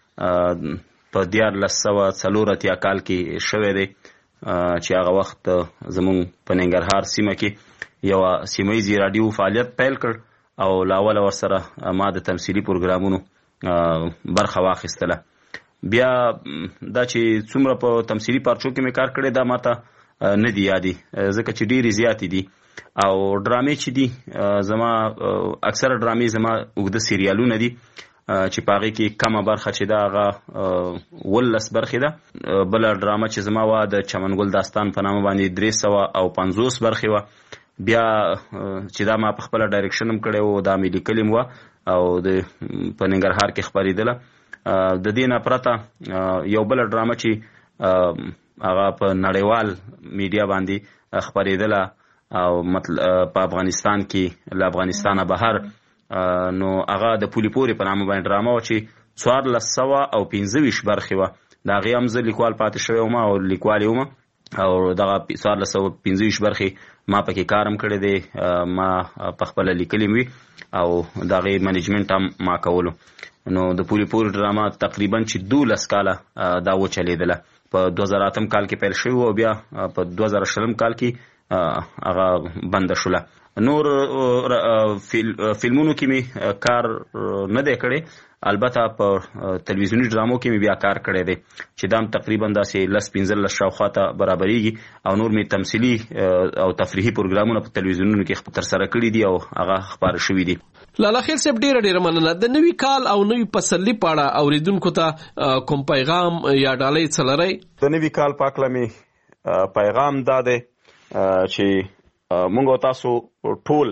په دیارلس سوه څلور اتیا کال کې شوی دی چې هغه وخت زمونږ په ننګرهار سیمه کې یو سیمایي رادیو فعالیت پیل کړ او لاول ورسره ما د تمثيلي پروګرامونو برخه واخیستله. بیا دا چې څومره په تمثيلي پارچو کې مې کار کړی دا ماته نه دی یادي ځکه چې ډېرې زیاتې دي او ډرامې چې دي زما اکثره ډرامې زما اوږده سیریالونه دي چې په هغې کې کمه برخه چې ده هغه ولس برخې ده. بله ډرامه چې زما وه د چمنګل داستان په نامه باندې درې سوه او پنځوس برخې وه. بیا چې دا ما په خپله ډایرکشن هم کړی و دا مې لیکلې هم وه او د په ننګرهار کې خپرېدله. د دې نه پرته یو بله ډرامه چې هغه په نړیوال میډیا باندې خپرېدله او مطلب په افغانستان کې له افغانستانه بهر نو هغه د پولي پورې په نامه باندې ډرامه وه چې څوارلس سوه او پنځه ویشت برخې وه. د هغې هم زه لیکوال پاتې شوی وم او لیکوال یې وم او دغه څوارلس سوه پنځه ویشت برخې ما پکې کار هم کړی دی، ما په خپله لیکلې وي او د هغې منیجمنټ هم ما کولو. نو د پولي پورې ډرامه تقریبا چې دولس کاله دا وچلېدله. په دوه زره اتم کال کې پیل شوی و او بیا په دوه زره شلم کال کې هغه بنده شوله. نور فلمونو کې مې کار نه دی کړی، البته په تلویزیوني ډرامو کې مې بیا کار کړی دی چې دا هم تقریبا داسې لس پنځلس شاوخوا ته برابرېږي او نور مې تمثیلي او تفریحي پروګرامونه په تلویزیونونو کې ترسره کړي دي او هغه خپاره شوي دي. لالا خیل صاحب ډیره ډیره مننه. د نوي کال او نوي پسرلي په اړه اوریدونکو ته کوم پیغام یا ډالۍ څه لرئ؟ د نوي کال په هکله مې پیغام دا دی چې مونږ او تاسو ټول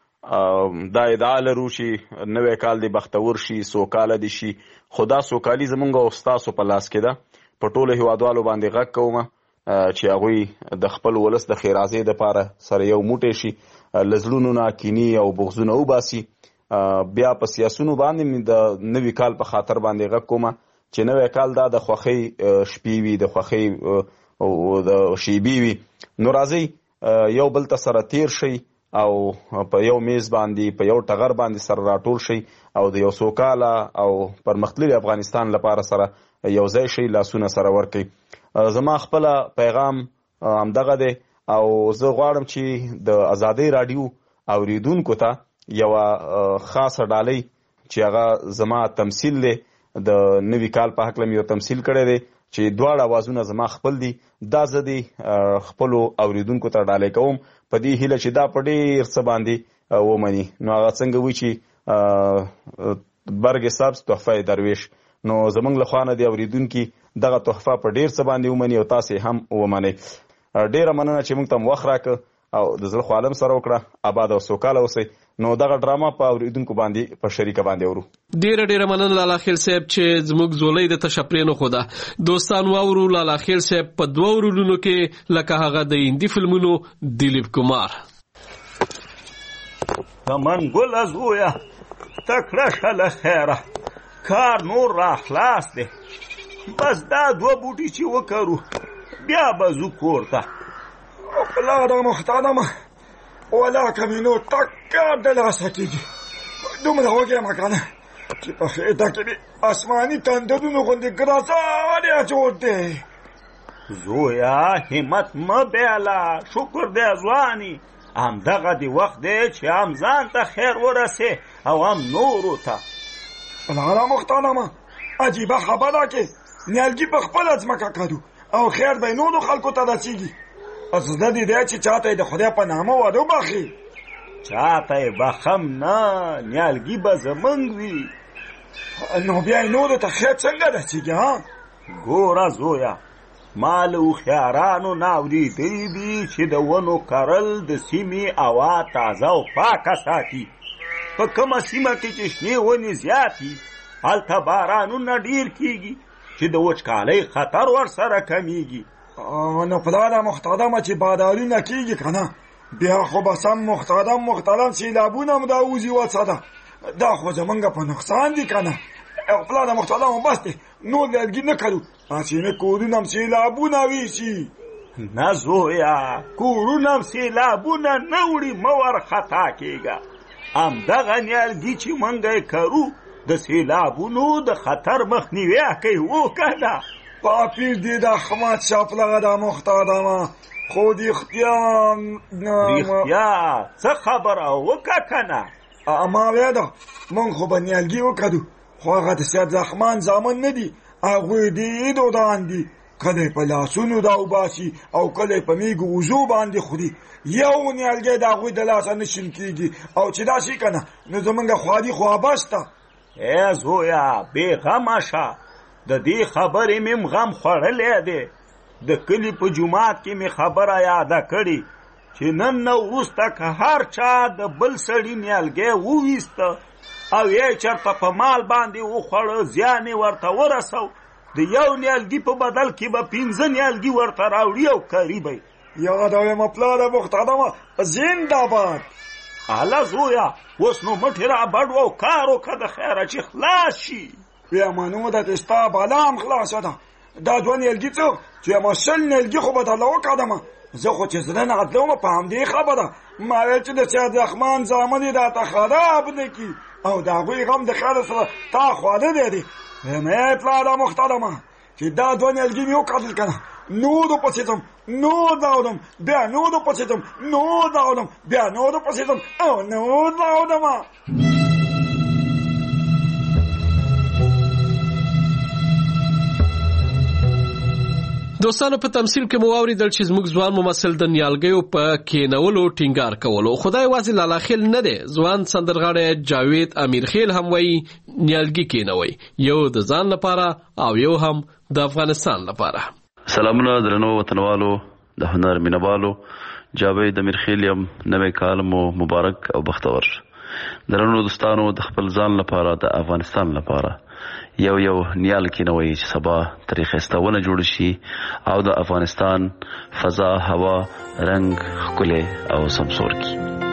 دا ادعا لرو چې نوی کال دی بختور شي، سوکاله دی شي، خو دا سوکالي زمونږ او ستاسو په لاس کې ده. په ټولو هیوادوالو باندې غږ کومه چې هغوی د خپل ولس د ښېرازۍ دپاره سره یو موټی شي، له زړونو نه کینې او بغضونه وباسي. بیا په سیاسونو باندې مې د نوي کال په خاطر باندې غږ کومه چې نوی کال دا د خوښۍ شپې وي، د خوښۍ د شیبې وي. نو راځئ یو بل ته سره تیر شي او په یو میز باندې په یو ټغر باندې سره راټول شي او د یو سوکاله او پرمختللي افغانستان لپاره سره یو ځای شي، لاسونه سره ورکړي. زما خپله پیغام همدغه دی او زه غواړم چې د ازادۍ راډیو اوریدونکو ته یوه خاصه ډالۍ چې هغه زما تمثیل دی، د نوي کال په هکله مې یو تمثیل کړی دی چې دواړه اوازونه زما خپل دي. دا زه د خپلو اوریدونکو ته ډالۍ کوم په دې هیله چې دا په ډېر څه باندې ومني. نو هغه څنګه وي چې برګ سبز تحفه درویش، نو زمونږ له خوا نه د اوریدونکي دغه تحفه په ډېر څه باندې ومني او تاسې هم ومنئ. ډېره مننه چې موږ ته م وخت راکړه او د زړه خوالم سره وکړه. آباد او سوکاله اوسئ. نو دغه ډرامه په اوریدونکو باندې په شریکه باندې ورو. ډیره ډیره مننه لالا خیل صاحب چې زموږ زولۍ د تشپرینو خو ده. دوستان واورو لالا خیل صاحب په دوه رولونو کې لکه هغه د هندي فلمونو دلیپ کمار. کمنګل زویا تکړه شله خیره کار نور را خلاص دی، بس دا دوه بوټي چې وکړو بیا به زو کور ته. لاره محترمه ولا کمینو تکه د لاسه کېږي، دومره وږی مه کنه چې په خېټه کې مې اسماني تندرونو غوندې ګرازانې اچول دی. زویا همت مه بیاله، شکر دی ځواني، همدغه د وخت دی چې هم ځان ته خیر ورسې او هم نورو ته. لاره محترمه عجیبه خبره کې نیالګي په خپله ځمکه کړو او خیر به نورو خلکو ته رسېږي. زده دې دی چې چاته یې د خدای په نامه ور وبخي. چاته یې بخم نه، نیالګي به زمونږ وي. نو بیا یې نورو ته خیر څنګه رسېږي؟ ها ګوره زویا، ما له هوښیارانو نه اورېدلي دي چې د ونو کرل د سیمې هوا تازه او پاکه ساتي. په کومه سیمه کې چې شنې ونې زیاتي هلته بارانونه ډېر کېږي چې د وچکالۍ خطر ورسره کمیږي. نو پلاره محترمه چې بادارونه کېږي که نه بیا خو به سم محترم محترم سیلابونه هم راوځي وڅه ده، دا خو زمونږ په نقصان دي که نه. پلاره محترمه بس دی، نور نیالګي نه کړو، اسینې کورونه هم سیلابونه ویسي. نه زویا، کورونه هم سیلابونه نه وړي، مه ورخطا کېږه. همدغه نیالګي چې موږ یې کرو د سیلابونو د خطر مخنیوی کوي و کنه پاپیر دې د احمد شاه پلغه د محتادمه خو د اختیار رښتیا څه خبره وکړه کنه اما ویا ده موږ خو به نیالګي وکړو خو هغه د سید رحمان زامن نه دي هغوی دې دودان دي کله په لاسونو دا وباسي او کله په میږو وزو باندې خوري یو نیالګي د هغوی د لاسه نشین کېږي او چې داسې که نه نو زمونږ خواري خو ابسته ای زویا بېغمه شه د دې خبرې مې غم خوړلی دی د کلي په جومات کې مې خبره یاده کړې چې نن نه وروسته که هر چا د بل سړي نیالګی وویسته او یې چېرته په مال باندې وخوړه زیان یې ورته ورسو د یو نیالګي په بدل کې به پنځه نیالګي ورته راوړي او کاري به یادویم پلاره محترمه زنده‌باد هله زویا اوس نو مټې را بډ و او کار وکړه د خیره چې خلاص شي بیا منو ده چې ستا بالا هم خلاصه ده دا دوه نیالګي څه چې ما شل نیالګي خو به درله وکړم زه خو چې زړه نه تلومه په همدې خبره ما ویل چې د سید رحمان زامن یې راته خراب نه کړي او د هغوی غم د خیر سره تا خواده دی دی مې پلاره محترمه چې دا دوه نیالګي مې وکړل که نه نورو پسې ځم نور راوړم بیا نورو پسې ځم نور راوړم بیا نورو پسې ځم او نور راوړم دوستانو په تمثيل کې مو اوریدل چې زموږ ځوان ممثل د نیالګیو په کېنولو ټینګار کولو خدای واسي لالا خیل نه دی ځوان سندرغاړی جاوید امیر خیل هم وایي نیالګي کېنوي یو د ځان لپاره او یو هم د افغانستان لپاره سلامونه درنو وطنوالو د هنر مینوالو جاوید امیر خیل یم نوی کال مو مبارک او بختور درنو دوستانو د خپل ځان لپاره د افغانستان لپاره یو یو نیال کینوي چې سبا تاریخ استونه جوړ شي او د افغانستان فضا هوا رنگ خله او سمسور کی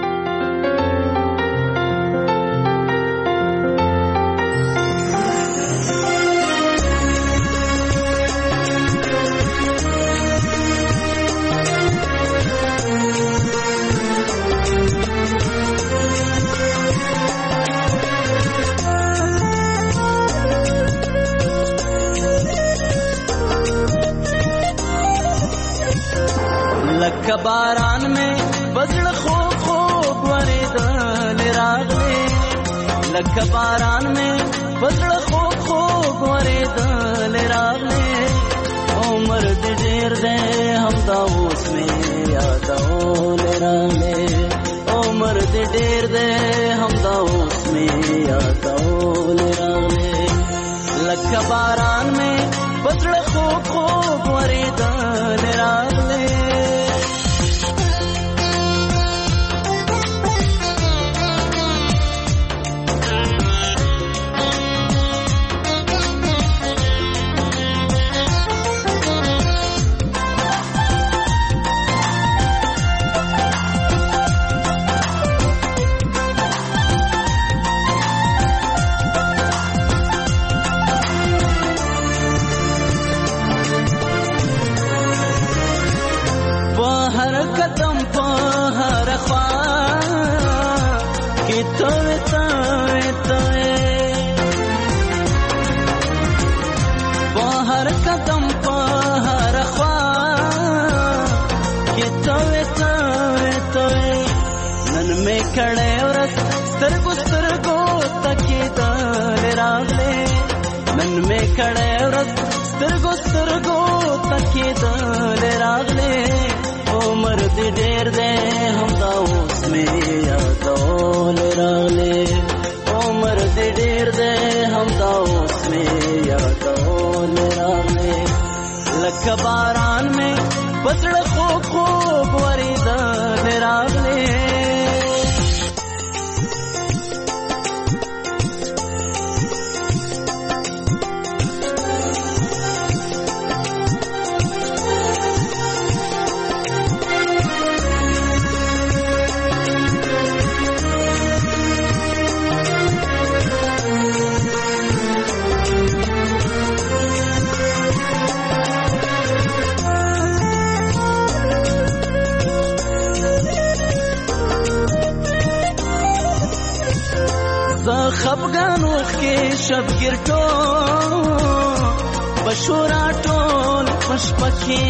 باران में बजड़ खो खो वरेदल रागले लख बारान में बजड़ खो खो वरेदल रागले उमर देर दे हम दाऊस में यादौल रागले उमर देर दे हम दाऊस में यादौल रागले लख बारान में बजड़ खो खो वरेदल रागले खड़े और स्तरगो स्तरगो तके दाल रागले मन में खड़े और स्तरगो स्तरगो तके दाल रागले ओ मर्द डेर दे हम दाऊस में यादौल रागले ओ मर्द डेर दे हम दाऊस में यादौल रागले लख बारान में बजड़ खो खो वरी दाल रागले زه خفګان وخت کې شبګیر ټول بشورا ټول پشپکې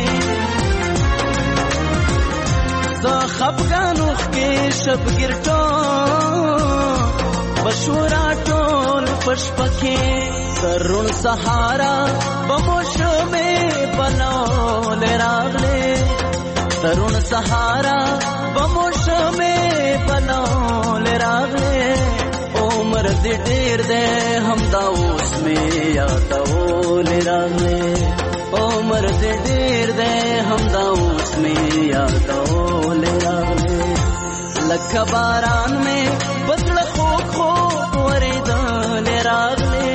زه خفګان وخت کې شبګیر ټول بشورا ټول پشپکې ترون سهارا بموشمه بنول راغله ترون سهارا بموشمه بنول راغله عمر دې ډېر دې هم دا اوس مې یادول راغله عمر دې ډېر دې هم دا اوس مې یادول راغله لکه باران مې بدل خو خو ورېدل راغله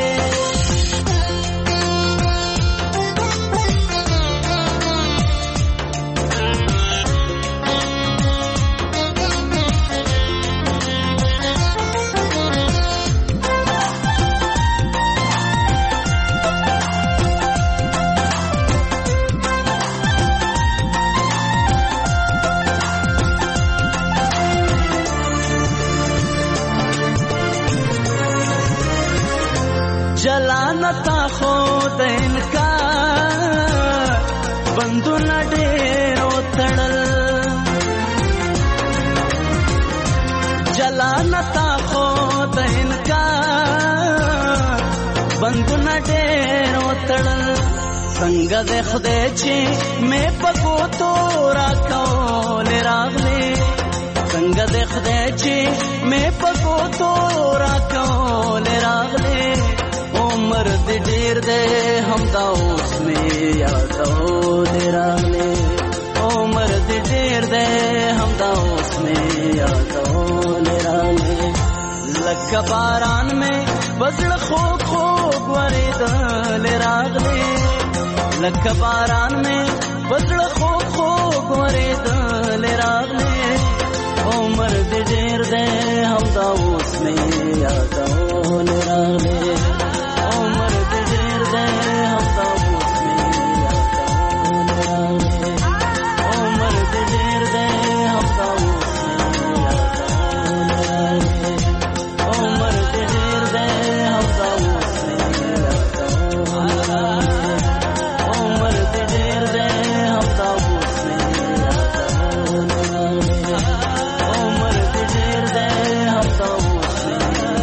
جلانتا خود انکار بندونه ډېرو تړل جلانتا خود انکار بندونه ډېرو تړل څنګه د خدای چې مې پکو تو راکول راغلې څنګه د خدای چې مې پکو تو راکول راغلې عمر دې ډېر دې هم دا اوس مې یادول راغلې عمر دې ډېر دې هم دا اوس مې یادول راغلې لکه باران مې بزړه خوږ خوږ ورېدل راغلې لکه باران مې بزړه خوږ خوږ ورېدل راغلې عمر دې ډېر دې هم دا اوس مې یادول راغلې عمر دې ډېر دې هم دا اوس مې یادول راغلې عمر دې ډېر دې هم دا اوس مې یادول راغلې عمر دې ډېر دې هم دا اوس مې یادول راغلې عمر دې ډېر دې هم دا اوس مې یادول راغلې عمر دې ډېر دې هم دا اوس مې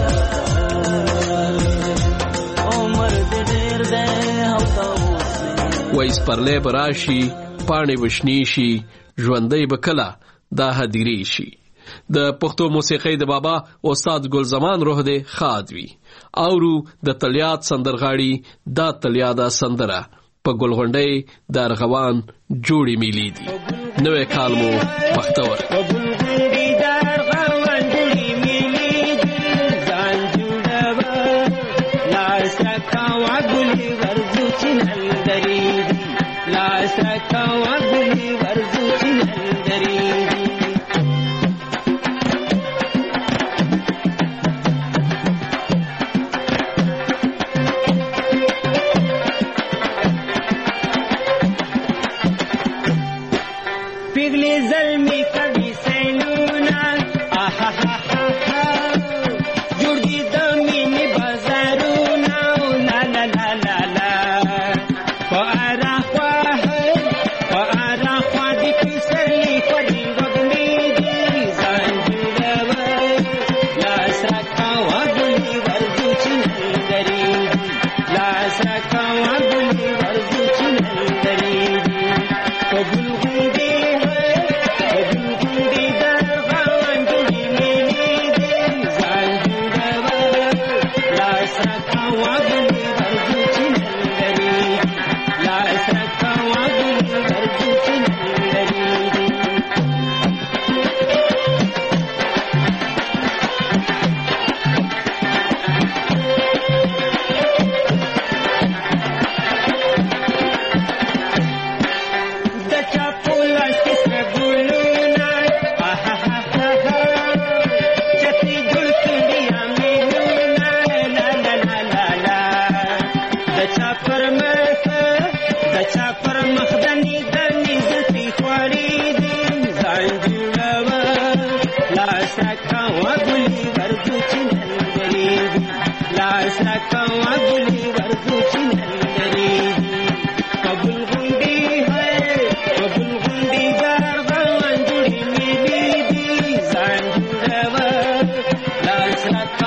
وایس پرلې براشي پاڼې وشنی شي ژوندۍ بکلا دا هدیری شي د پښتو موسیقۍ د بابا استاد ګل زمان روح دې خادوي اورو د تلیات سندرغاړي دا تلیادا سندره په ګلغونډۍ د ارغوان جوړې میلې دي نوې کالمو بختور Kabul gundi hai, kabul gundi dar gawan juli mili سره کوه ګلي ورځو چې نلري قبول غونډي ہے قبول غونډي ګرځوان جوړي ملي دي ځان جوړوه لاس را